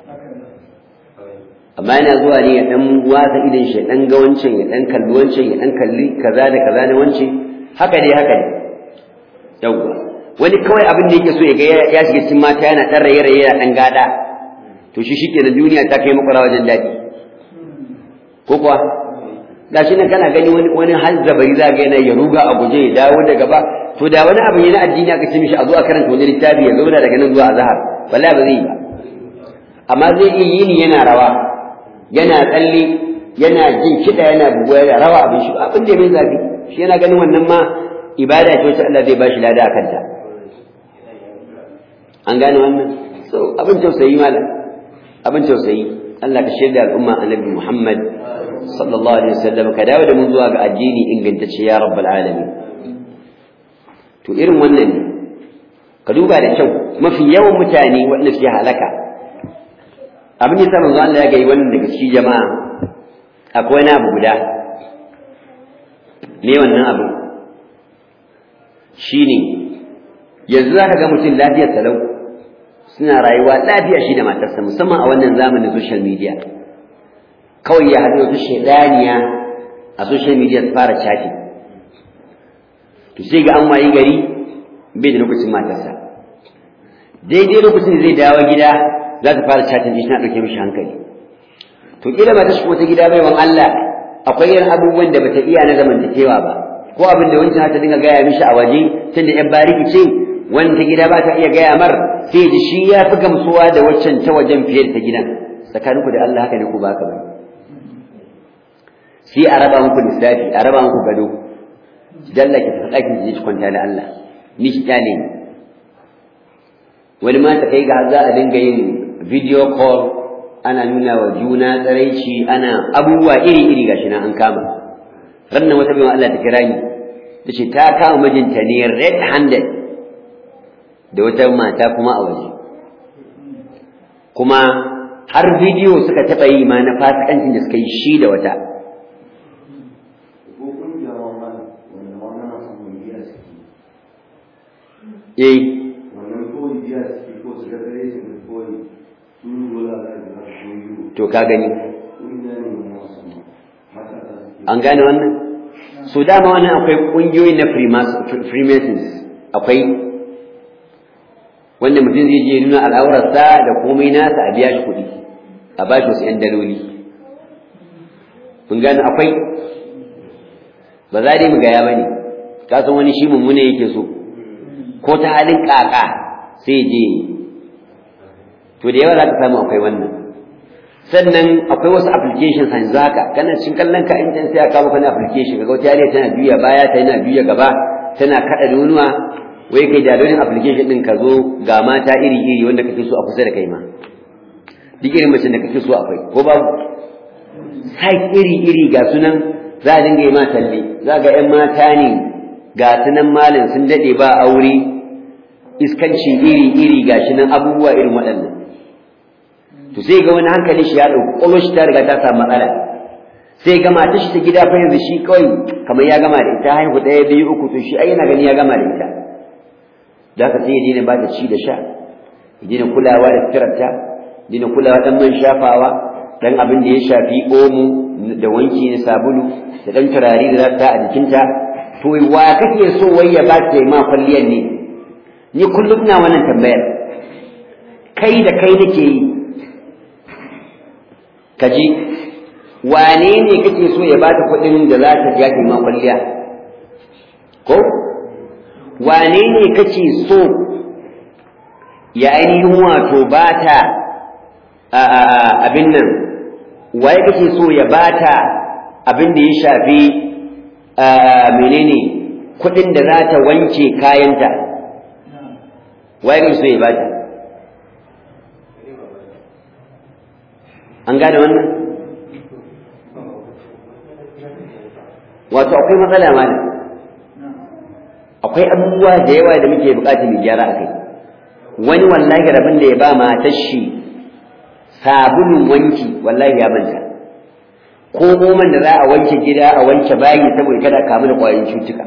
[SPEAKER 1] amma yana zuwa ne ya dan wasa idan shi dan ga wancan ya dan kalli wancan ya dan kalli kaza da kaza da wancan haka dai haka ne yawa wani kawai abin da yake so ya ga ya shiga cikin mata yana dan raye raye yana dan gada to shi shikenan duniya ta kai makura wajen dadi ko kuwa gashi nan kana gani wani wani hanzabari za ga yana ya ruga a guje ya dawo da gaba to da wani abu yana addini aka ce mishi a zo a karanta wani littafi ya zauna daga nan zuwa azhar wallahi ba zai yi ba amma zai iya yi ni yana rawa yana tsalle yana jin kiɗa yana buguwa yana rawa abin shi abin da mai zafi shi yana ganin wannan ma ibada ce wacce Allah zai bashi lada a kanta an gane wannan so abin tausayi malam abin tausayi Allah ka shirya al'umma annabi Muhammad sallallahu alaihi wasallam ka dawo da mu zuwa ga addini ingantacce ya rabbal alamin to irin wannan ne ka duba da kyau mafi yawan mutane wanda suke halaka abin da yasa manzo Allah ya ga wannan daga cikin jama'a akwai wani abu guda ne wannan abu shine yanzu zaka ga mutum lafiyar talau suna rayuwa lafiya shi da matarsa musamman a wannan zamanin social media kawai ya haɗu wasu shaidaniya a social media su fara chatting to sai ga an wayi gari bai da lokacin matarsa daidai lokacin da zai dawo gida za ta fara chatting din shi na ɗauke mishi hankali to kila matar shi ko ta gida bai wan Allah akwai irin abubuwan da bata iya na zamantakewa ba ko abin da wancan ta dinga gaya mishi a waje tunda yan bariki ce wanda ta gida ba ta iya gaya mar sai ji shi ya fi gamsuwa da waccan ta wajen fiye da ta gidan tsakaninku da Allah haka ne ko ba ka ba sai a raba muku lissafi a raba muku gado dalla ki tafi ɗakin ki ji kwanta da Allah ni ki kyale ni wani ma ta kai ga za a dinga yin video call ana nuna wa juna tsaraici ana abubuwa iri iri gashi nan an kama rannan wata bai Allah ta kira ni ta ce ta kama mijinta ne red handed da wata mata kuma a waje kuma har bidiyo suka taɓa yi ma na fasikancin da suka yi shi da wata eh to ka gani an gane wannan so dama wannan akwai kungiyoyi na freemasons akwai wanda mutum zai je nuna al'aurarsa da komai nasa a biya shi kuɗi a ba shi wasu 'yan daloli kun gane akwai ba za dai mu gaya ba ne ka san wani shi mummune yake so ko ta halin kaka sai je to da yawa za ka samu akwai wannan sannan akwai wasu applications yanzu haka kana cikin kallon ka internet sai aka maka na application kaga wata yarinya tana juya baya ta yana juya gaba tana kada nonuwa wai kai da donin application din ka zo ga mata iri iri wanda kake so a kusa da kai ma duk irin mace da kake so akwai ko babu site iri iri ga sunan za a dinga yi ma talle za ga ƴan mata ne ga sunan malin sun dade ba aure iskanci iri iri gashi nan abubuwa irin waɗannan to sai ga wani hankali shi ya dauko kwallo shi ta riga ta samu matsala sai ga matar shi ta gida fa yanzu shi kawai kamar ya gama da ita haihu ɗaya biyu uku to shi ai yana gani ya gama da ita da haka sai ya dina ba ta ci da sha ya dina kulawa da fitarta ya dina kulawa dan man shafawa dan abin da ya shafi omo da wanki da sabulu da dan turare da zata a jikinta to wa kake so wai ya ba ta ma kwalliyar ne ni kullum ina wannan tambayar kai da kai nake yi kaji wane ne kake so ya bata kuɗin da za ta ja ta ma kwalliya ko wane ne kake so ya ainihin wato bata abin nan waye kake so ya bata abin da ya shafi menene kuɗin da za ta wanke kayanta waye kake so ya bata an gane wannan wato akwai matsala ma akwai abubuwa da yawa da muke bukatar mu gyara akai wani wallahi rabin da ya ba matar shi sabulun wanki wallahi ya manta ko goman da za a wanke gida a wanke bayi saboda kada kamu da ƙwayoyin cutuka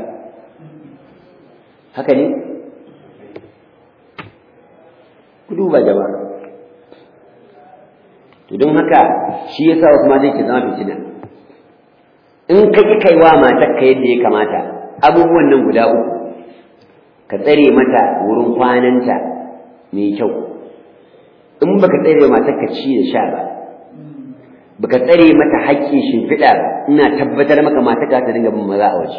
[SPEAKER 1] haka ne ku duba jama'a to don haka shi yasa wasu mata ke zama fitina in ka ki kaiwa matarka yadda ya kamata abubuwan nan guda uku ka tsare mata wurin kwananta mai kyau in baka tsare matarka ci da sha ba baka tsare mata haƙƙin shimfiɗa ba ina tabbatar maka matarka ta dinga bin maza a waje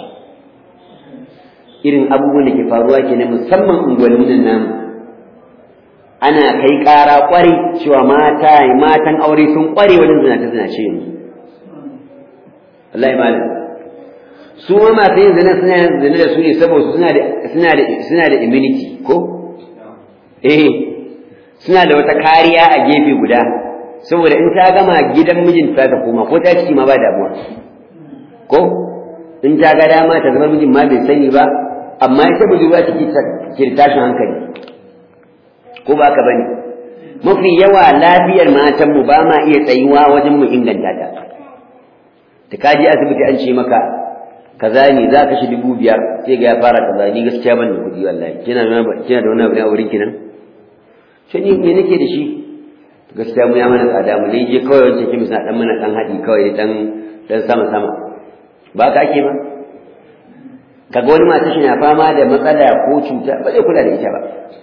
[SPEAKER 1] irin abubuwan da ke faruwa kenan musamman unguwannin namu ana kai ƙara ƙwari cewa mata matan aure sun ƙware wajen zinace zinace yanzu wallahi malam su ma masu yin zina suna yin zina da su ne saboda suna da suna da suna da immunity ko eh suna da wata kariya a gefe guda saboda in ta gama gidan mijinta ta koma ko ta ciki ma ba damuwa ko in ta ga dama ta zama mijin ma bai sani ba amma ita budurwa take ke tashin hankali ko ba ka bane mafi yawa lafiyar matan mu ba ma iya tsayuwa wajen mu inganta ta ta kaji asibiti an ce maka kaza ne za ka shi dubu biyar sai ga ya fara kaza ni gaskiya ban da kuɗi wallahi kina da kina da wani abu a wurin kinan to ni me nake da shi gaskiya mu ya mana tsada mu dai je kawai wancan kimi sa dan mana dan haɗi kawai dan dan sama sama ba ka ake ba kaga wani mata shi na fama da matsala ko cuta ba zai kula da ita ba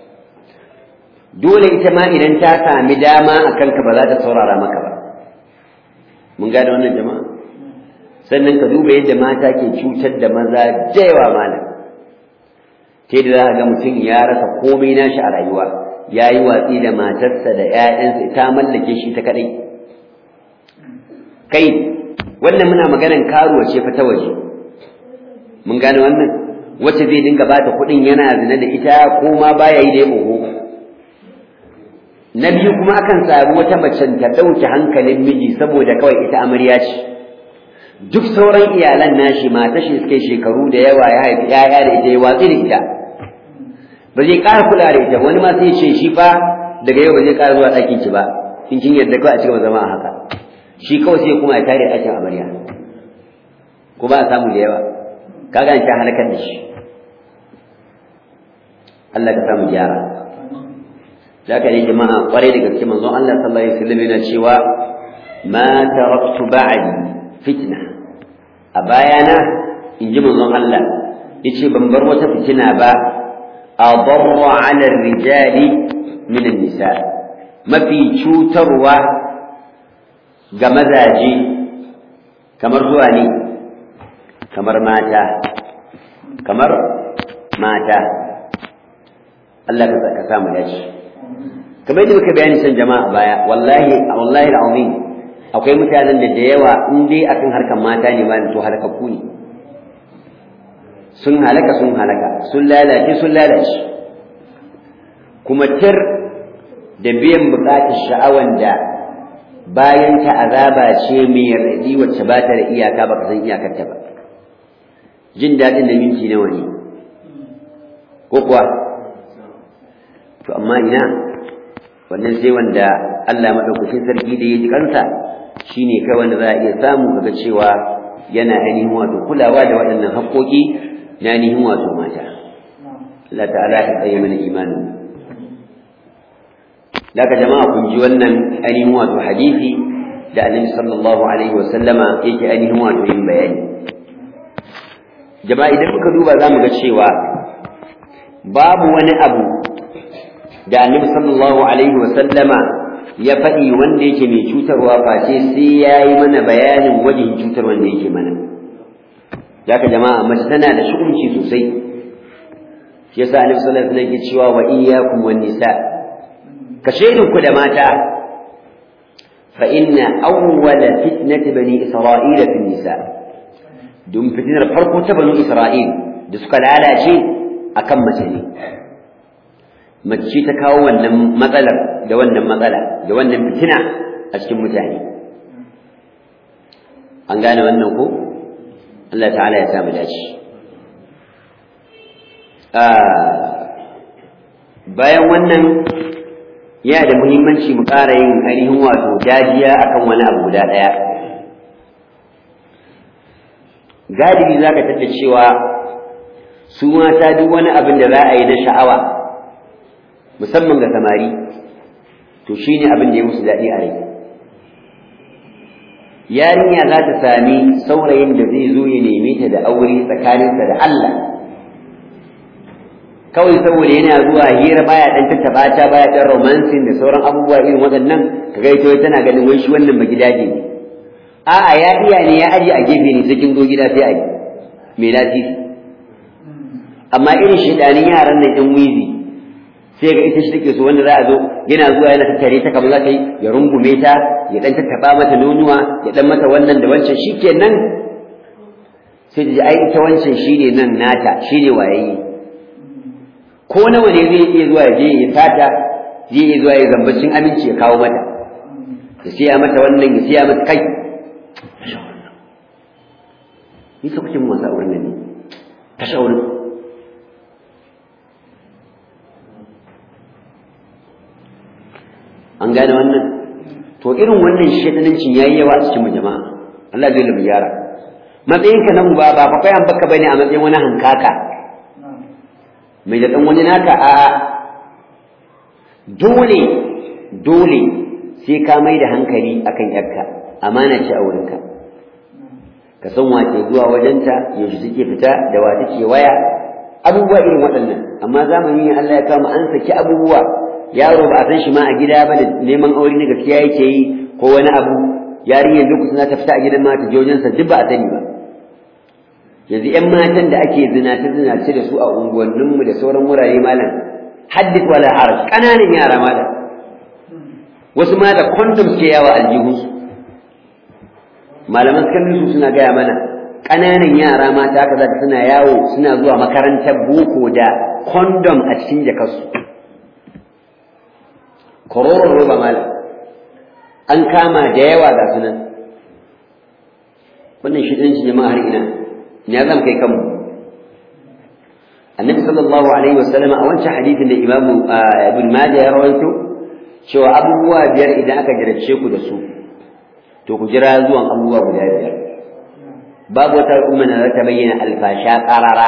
[SPEAKER 1] dole ita ma idan ta sami dama a kanka ba za ta saurara maka ba mun gane wannan jama'a sannan ka duba yadda mata ke cutar da maza da yawa malam ta yadda za ka ga mutum ya rasa komai nashi a rayuwa ya yi watsi da matarsa da 'ya'yansa ta mallake shi ta kaɗai kai wannan muna maganan karuwa ce fa ta waje mun gane wannan wacce zai dinga bata kuɗin yana zina da ita ko ma baya yi da ya oho na biyu kuma akan samu wata macen ta ɗauke hankalin miji saboda kawai ita amarya ce duk sauran iyalan nashi mata shi suke shekaru da yawa ya haifi ƴaƴa da ita ya watsi da ita ba zai ƙara kula da ita wani ma sai ce shi fa daga yau ba zai ƙara zuwa ɗakin ki ba in kin yarda kawai a cigaba zama a haka shi kawai sai kuma ya tare ɗakin amarya ko ba a samu da yawa kaga an ta halakar da shi Allah ka samu gyara da aka yi jama'a kwarai da gaske manzon Allah sallallahu alaihi wasallam yana cewa ma taraktu ba'di fitna a bayana in ji manzon Allah yace ban bar wata fitina ba adarru 'ala ar-rijali min an-nisa mafi cutarwa ga mazaje kamar zuwa ne kamar mata kamar mata Allah ka ka samu dace kamar yadda muka bayani san jama'a baya wallahi wallahi alazim akwai mutanen da da yawa in dai akan harkan mata ne ma to halakakku ne sun halaka sun halaka sun lalace sun lalace kuma tir da biyan bukatar sha'awan da bayan ta azaba ce mai raɗi wacce ba ta da iyaka ba ka san iyakarta ba jin daɗin da minti nawa ne ko kuwa to amma ina wannan sai wanda Allah madaukakin sarki da ya ji kansa shine kai wanda za a iya samu kaga cewa yana ainihin wato kulawa da waɗannan haƙoƙi na ainihin wato mata Allah ta'ala ya tsaye mana imanin daga jama'a kun ji wannan ainihin wato hadisi da Annabi sallallahu alaihi wa sallama yake ainihin wato yin bayani jama'a idan muka duba zamu ga cewa babu wani abu da Annabi sallallahu alaihi wa sallama ya faɗi wanda yake mai cutarwa face sai yayi mana bayanin wajen cutar wanda yake mana daga jama'a mace tana da shukunci sosai shi yasa Annabi sallallahu alaihi wa sallam yake cewa wa iyyakum wan nisa ka shaidinku da mata fa inna awwala fitnati bani isra'ila fi nisa dun fitnar farko ta bani isra'il da suka lalace akan mace ne mace ta kawo wannan matsalar da wannan matsala da wannan fitina a cikin mutane an gane wannan ko Allah ta'ala ya samu dace bayan wannan yana da muhimmanci mu ƙara yin ainihin wato dajiya akan wani abu guda ɗaya galibi za ka tatta cewa su mata duk wani abin da za a yi na sha'awa musamman ga samari to shine abin da ya musu daɗi a rai yarinya za ta sami saurayin da zai zo ya neme ta da aure tsakaninsa da Allah kawai saboda yana zuwa hira baya dan tattaba ta baya dan romancing da sauran abubuwa irin waɗannan kaga ita tana ganin wai shi wannan ba gidaje ne a'a ya iya ne ya aje a gefe ne sai kin zo gida sai a yi me lafiya amma irin shedanin yaran nan ɗan wizi sai ga ita shi take so wanda za a zo yana zuwa yana tattare ta kamar za ta yi ya rungume ta ya dan tattaba mata nonuwa ya dan mata wannan da wancan shikenan sai ta ji ai ita wancan shine nan nata shine wayayi ko nawa ne zai iya zuwa ya je ya sata zai iya zuwa ya zambacin aminci ya kawo mata ya siya mata wannan ya siya mata kai ni sa kuke mun wasa wannan ne ta shawara an gane wannan to irin wannan shedanancin yayi yawa a cikin jama'a Allah zai lubi yara matsayinka nan ba ba fa kai an baka bane a matsayin wani hankaka mai da ɗan wani naka a dole dole sai ka mai da hankali akan yarka amana ce a wurinka ka san wace zuwa wajenta yaushe suke fita da wa take waya abubuwa irin waɗannan amma zamani ne Allah ya kama an saki abubuwa yaro ba a san shi ma a gida ba da neman aure ne gaskiya yake yi ko wani abu yarinyar lokacin za ta fita a gidan mata jojensa duk ba a sani ba yanzu ƴan matan da ake zinace zinace da su a unguwanninmu da sauran wurare malam haddith wala haraj ƙananan yara malam wasu ma da kondom ke yawa aljihunsu malaman su suna gaya mana ƙananan yara mata kaza da suna yawo suna zuwa makarantar boko da kondom a cikin jakarsu kororon roba malam an kama da yawa ga sunan wannan shi ɗin jama'a har ina ya zama kai kanmu annabi sallallahu alaihi wasallam a wancan hadisin da imamu ibn majah ya rawaito cewa abubuwa biyar idan aka jirace ku da su to ku jira zuwan abubuwa guda biyar babu wata al'umma da ta bayyana alfasha qarara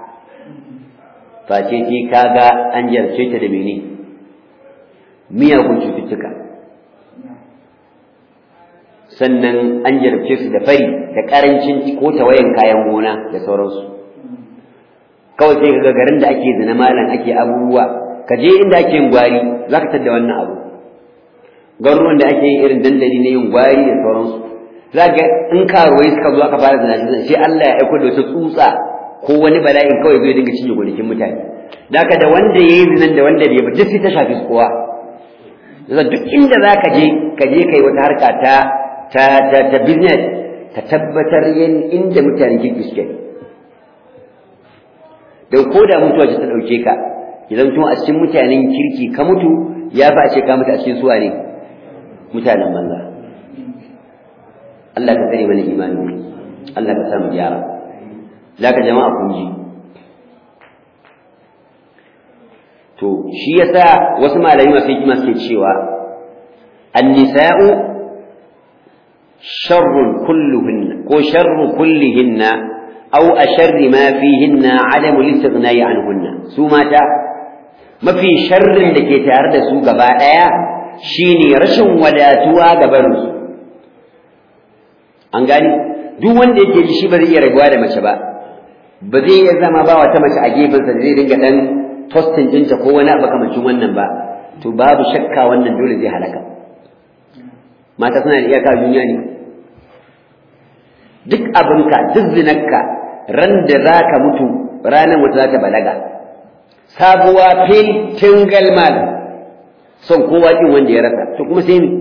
[SPEAKER 1] face ce kaga an jarce ta da mene miyagun cututtuka sannan an jarabce su da fari da karancin ko tawayan kayan gona da sauransu kawai sai kaga garin da ake zina malam ake abubuwa ka je inda ake yin gwari zaka tada wannan abu garuruwan da ake yin irin dandali na yin gwari da sauransu zaka in karuwai suka zo aka fara zina sai Allah ya aiko da wata tsutsa ko wani bala'in kawai zai dinga cinye gonakin mutane zaka da wanda yayi zinan da wanda bai ba duk sai ta shafi kowa yanzu duk inda zaka je ka je kai wata harka ta ta ta, ta business ka tabbatar yin inda mutane ke suke dan koda mutuwa ce ta dauke ka idan tun a cikin mutanen kirki ka mutu ya fa a ce ka mutu a cikin suwa ne mutanen banza Allah ka tsare mana imani Allah ka samu gyara zaka jama'a kun ji to shi yasa wasu malami masu hikima suke cewa an-nisa'u sharrun kulluhunna ko sharru kullihinna aw asharri ma fihinna adamu listighna'i anhunna su mata mafi sharrin da ke tare da su gaba daya shine rashin wadatuwa gaban su an gani duk wanda yake ji shi ba zai iya rabuwa da mace ba ba zai iya zama ba wata mace a gefensa da zai dinga dan tostin ɗinta ko wani abu kamar wannan ba to babu shakka wannan dole zai halaka mata suna da iyaka duniya ne duk abinka duk zinarka ran da za ka mutu ranar wata za ta balaga sabuwa fil tingal mal son kowa ɗin wanda ya rasa to kuma sai ni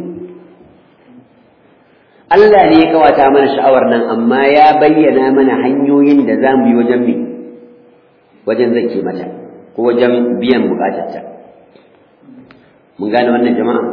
[SPEAKER 1] Allah ne ya kawata mana sha'awar nan amma ya bayyana mana hanyoyin da za mu yi wajen mi wajen zake mata ko wajen biyan bukatarta mun gane wannan jama'a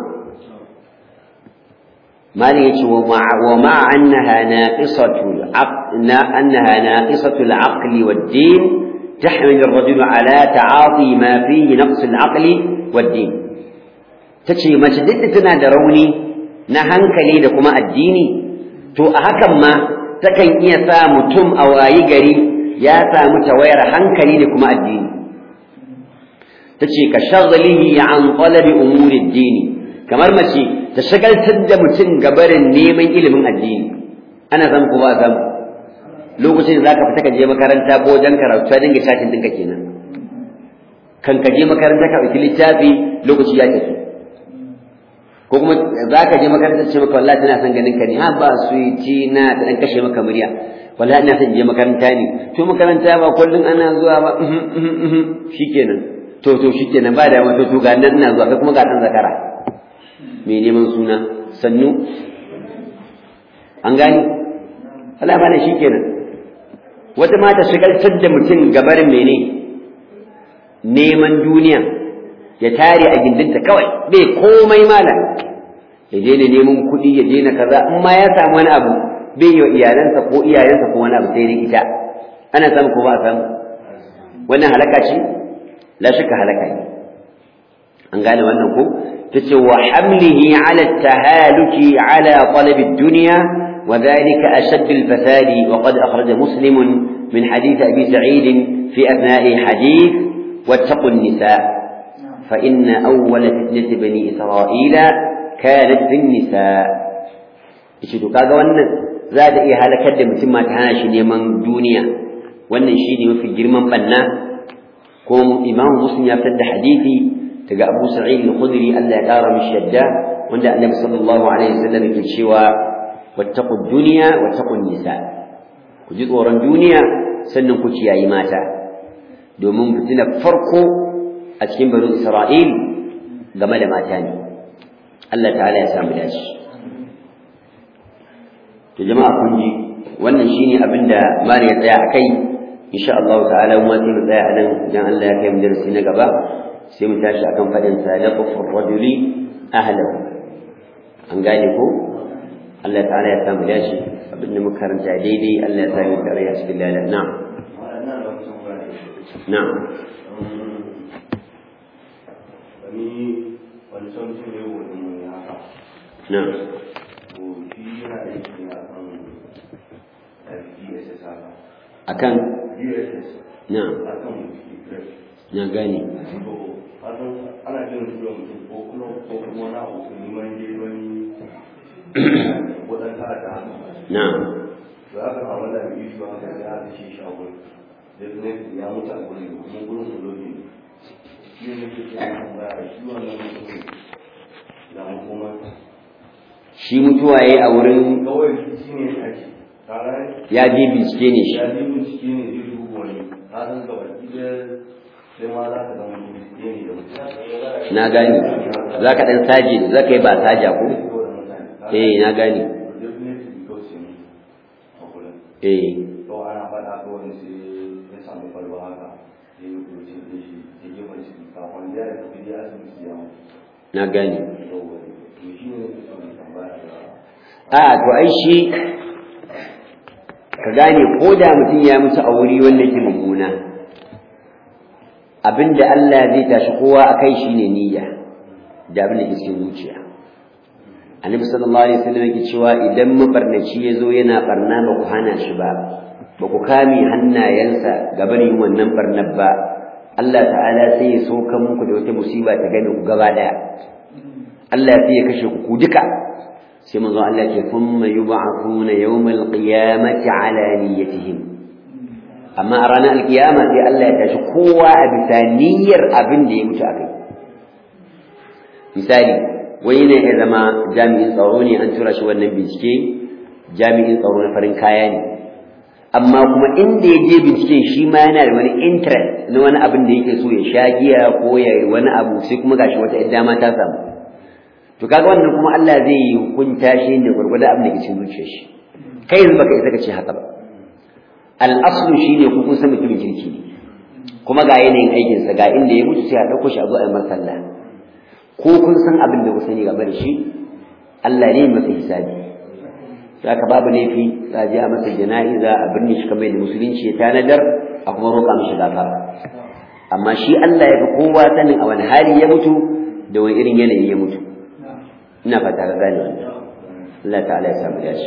[SPEAKER 1] mali yace wa ma'a annaha naqisatu aqna annaha naqisatu al-aql wad-din tahmil ar-rajul ala ta'ati ma fihi naqs al-aql wad-din tace mace duk tana da rauni na hankali da kuma addini to a hakan ma takan iya sa mutum a wayi gari ya samu tawayar hankali da kuma addini tace ka shaghalihi an talabi umuri ad-dini kamar mace ta shagaltar da mutum gabarin neman ilimin addini ana san ko ba san lokacin da zaka fita ka je makaranta ko dan karatu dinga shatin dinka kenan kan ka je makaranta ka dauki littafi lokaci ya tafi ko kuma zaka je makaranta ce maka wallahi tana san ganin ka ne ha ba su yi na ta dan kashe maka murya wallahi ina son je makaranta ne to makaranta ba kullun ana zuwa ba shikenan to to shikenan ba da wato to ga nan ina zuwa kai kuma ga dan zakara me neman suna sannu an gani Allah ba ne shikenan wata mata shigaltar da mutum gabarin mene neman duniya ya tare a gindinta kawai bai komai mala ya daina neman kuɗi ya daina kaza in ma ya samu wani abu bai yi wa iyalansa ko iyayensa ko wani abu sai dai ita ana samu ko ba a samu wannan halaka ce la shakka halaka ne an gane wannan ko tace wa hamlihi ala tahaluki ala talab ad-dunya wa dhalika ashadd al-fasad wa qad akhraja muslim min hadith abi sa'id fi athna'i hadith wattaqu an-nisa فإن أول فتنة بني إسرائيل كانت في النساء يشدو kaga wannan za da iya halakar da mutum ma ta hana shi neman duniya wannan shine mafi girman banna ko Imam Muslim ya fitar da hadisi daga Abu Sa'id al-Khudri Allah ya kara mishi yadda wanda Annabi sallallahu alaihi wasallam yake cewa wattaqu dunya wattaqu nisa ku ji tsoron duniya sannan ku kiyayi mata domin fitinar farko a cikin banu Isra'il game da mata ne Allah ta'ala ya samu dace to jama'a kun ji wannan shine abinda mari ya tsaya akai insha Allah ta'ala mu sai mu tsaya anan idan Allah ya kai mu darasi na gaba sai mu tashi akan fadin salafur rajuli ahlahu an gane ko Allah ta'ala ya samu dace abinda muka karanta daidai Allah ya samu tare a cikin lalan na'am na'am
[SPEAKER 2] ni wani son su ne wani ya haka
[SPEAKER 1] na
[SPEAKER 2] ko shi yana aiki a kan D S S haka
[SPEAKER 1] akan
[SPEAKER 2] D S S
[SPEAKER 1] na
[SPEAKER 2] a kan mutum
[SPEAKER 1] na gani
[SPEAKER 2] to hakan ana jin su da mutum ko kuma ko kuma na abu neman je wani wadan ta da
[SPEAKER 1] na
[SPEAKER 2] za ka samu da yi shi haka ya ta shi shagon da ne ya mutu a gurin mun gurin su lobi
[SPEAKER 1] shi mutuwa yayi a wurin
[SPEAKER 2] kawai shi ne ake
[SPEAKER 1] ya je bincike ne shi
[SPEAKER 2] ya je bincike ne zai duba wani san gaba ɗaya sai ma za ka zama ne da mutane
[SPEAKER 1] na gani za ka ɗan saje za ka yi ba saja ko eh na gani eh
[SPEAKER 2] to ana faɗa ko wani sai ya samu falwa haka ya yi kuruci da shi ya yi wani shi kafin ya yi tafi ya asibiti ya
[SPEAKER 1] na gani
[SPEAKER 2] to shi ne so ne tambaya
[SPEAKER 1] a to ai shi ka gane ko da mutum ya mutu a wuri wanda yake mummuna abinda Allah zai tashi kowa a kai shine niyya da abin da ke cikin zuciya annabi sallallahu alaihi wasallam yake cewa idan mabarnaci ya zo yana barna ba ku hana shi ba ba ku kame hannayensa ga barin wannan barnar ba Allah ta'ala sai ya soka muku da wata musiba ta gane ku gaba daya Allah sai ya kashe ku ku duka sai manzo Allah ce thumma yub'athuna yawmal qiyamati ala niyyatihim amma a ranar alkiyama sai Allah ya tashi kowa a bisa niyyar abin da ya mutu akai misali wani ne ya zama jami'in tsaro ne an tura shi wannan bincike jami'in tsaro na farin kaya ne amma kuma inda ya je binciken shi ma yana da wani interest na wani abin da yake so ya sha giya ko ya yi wani abu sai kuma gashi wata ƴar dama ta samu to kaga wannan kuma Allah zai hukunta shi da gurgurda abin da ke cikin zuciyar shi kai yanzu baka isa ka ce haka ba al-aslu shine ku kun san mutumin kirki ne kuma ga yanayin aikin sa ga inda ya mutu sai a dauko shi a zo a yi marsalla ko kun san abin da ku sani game da shi Allah ne masa hisabi saka babu laifi za a je a masa jana'iza a birni shi kamar da musulunci ya tanadar a kuma roƙa mishi gafara amma shi Allah ya fi kowa sanin a wani hali ya mutu da wani irin yanayi ya mutu ina fata ka gane wannan Allah ta'ala ya samu dace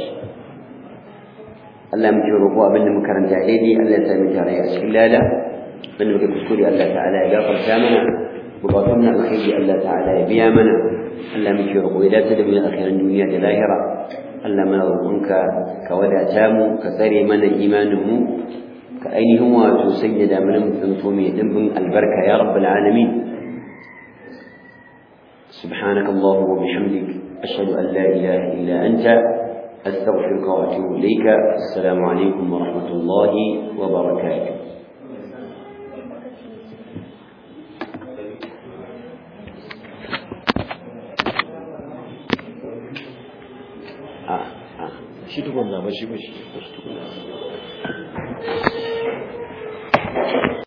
[SPEAKER 1] Allah muke roƙo abin da muka karanta daidai Allah ya sami tare a cikin lada wanda muke kuskure Allah ta'ala ya gafarta mana bukatun na alkhairi Allah ta'ala ya biya mana Allah muke roƙo ya dace da mu akhirin duniya da lahira Allah mana roƙonka ka wadata mu ka tsare mana imanin mu ka ainihin wato sanya da mana mutunto mai dimbin albarka ya rabbal alamin سبحانك اللهم وبحمدك أشهد أن لا إله إلا أنت أستغفرك وأتوب إليك السلام عليكم ورحمة الله وبركاته آه آه
[SPEAKER 3] شي تقول لا ماشي ماشي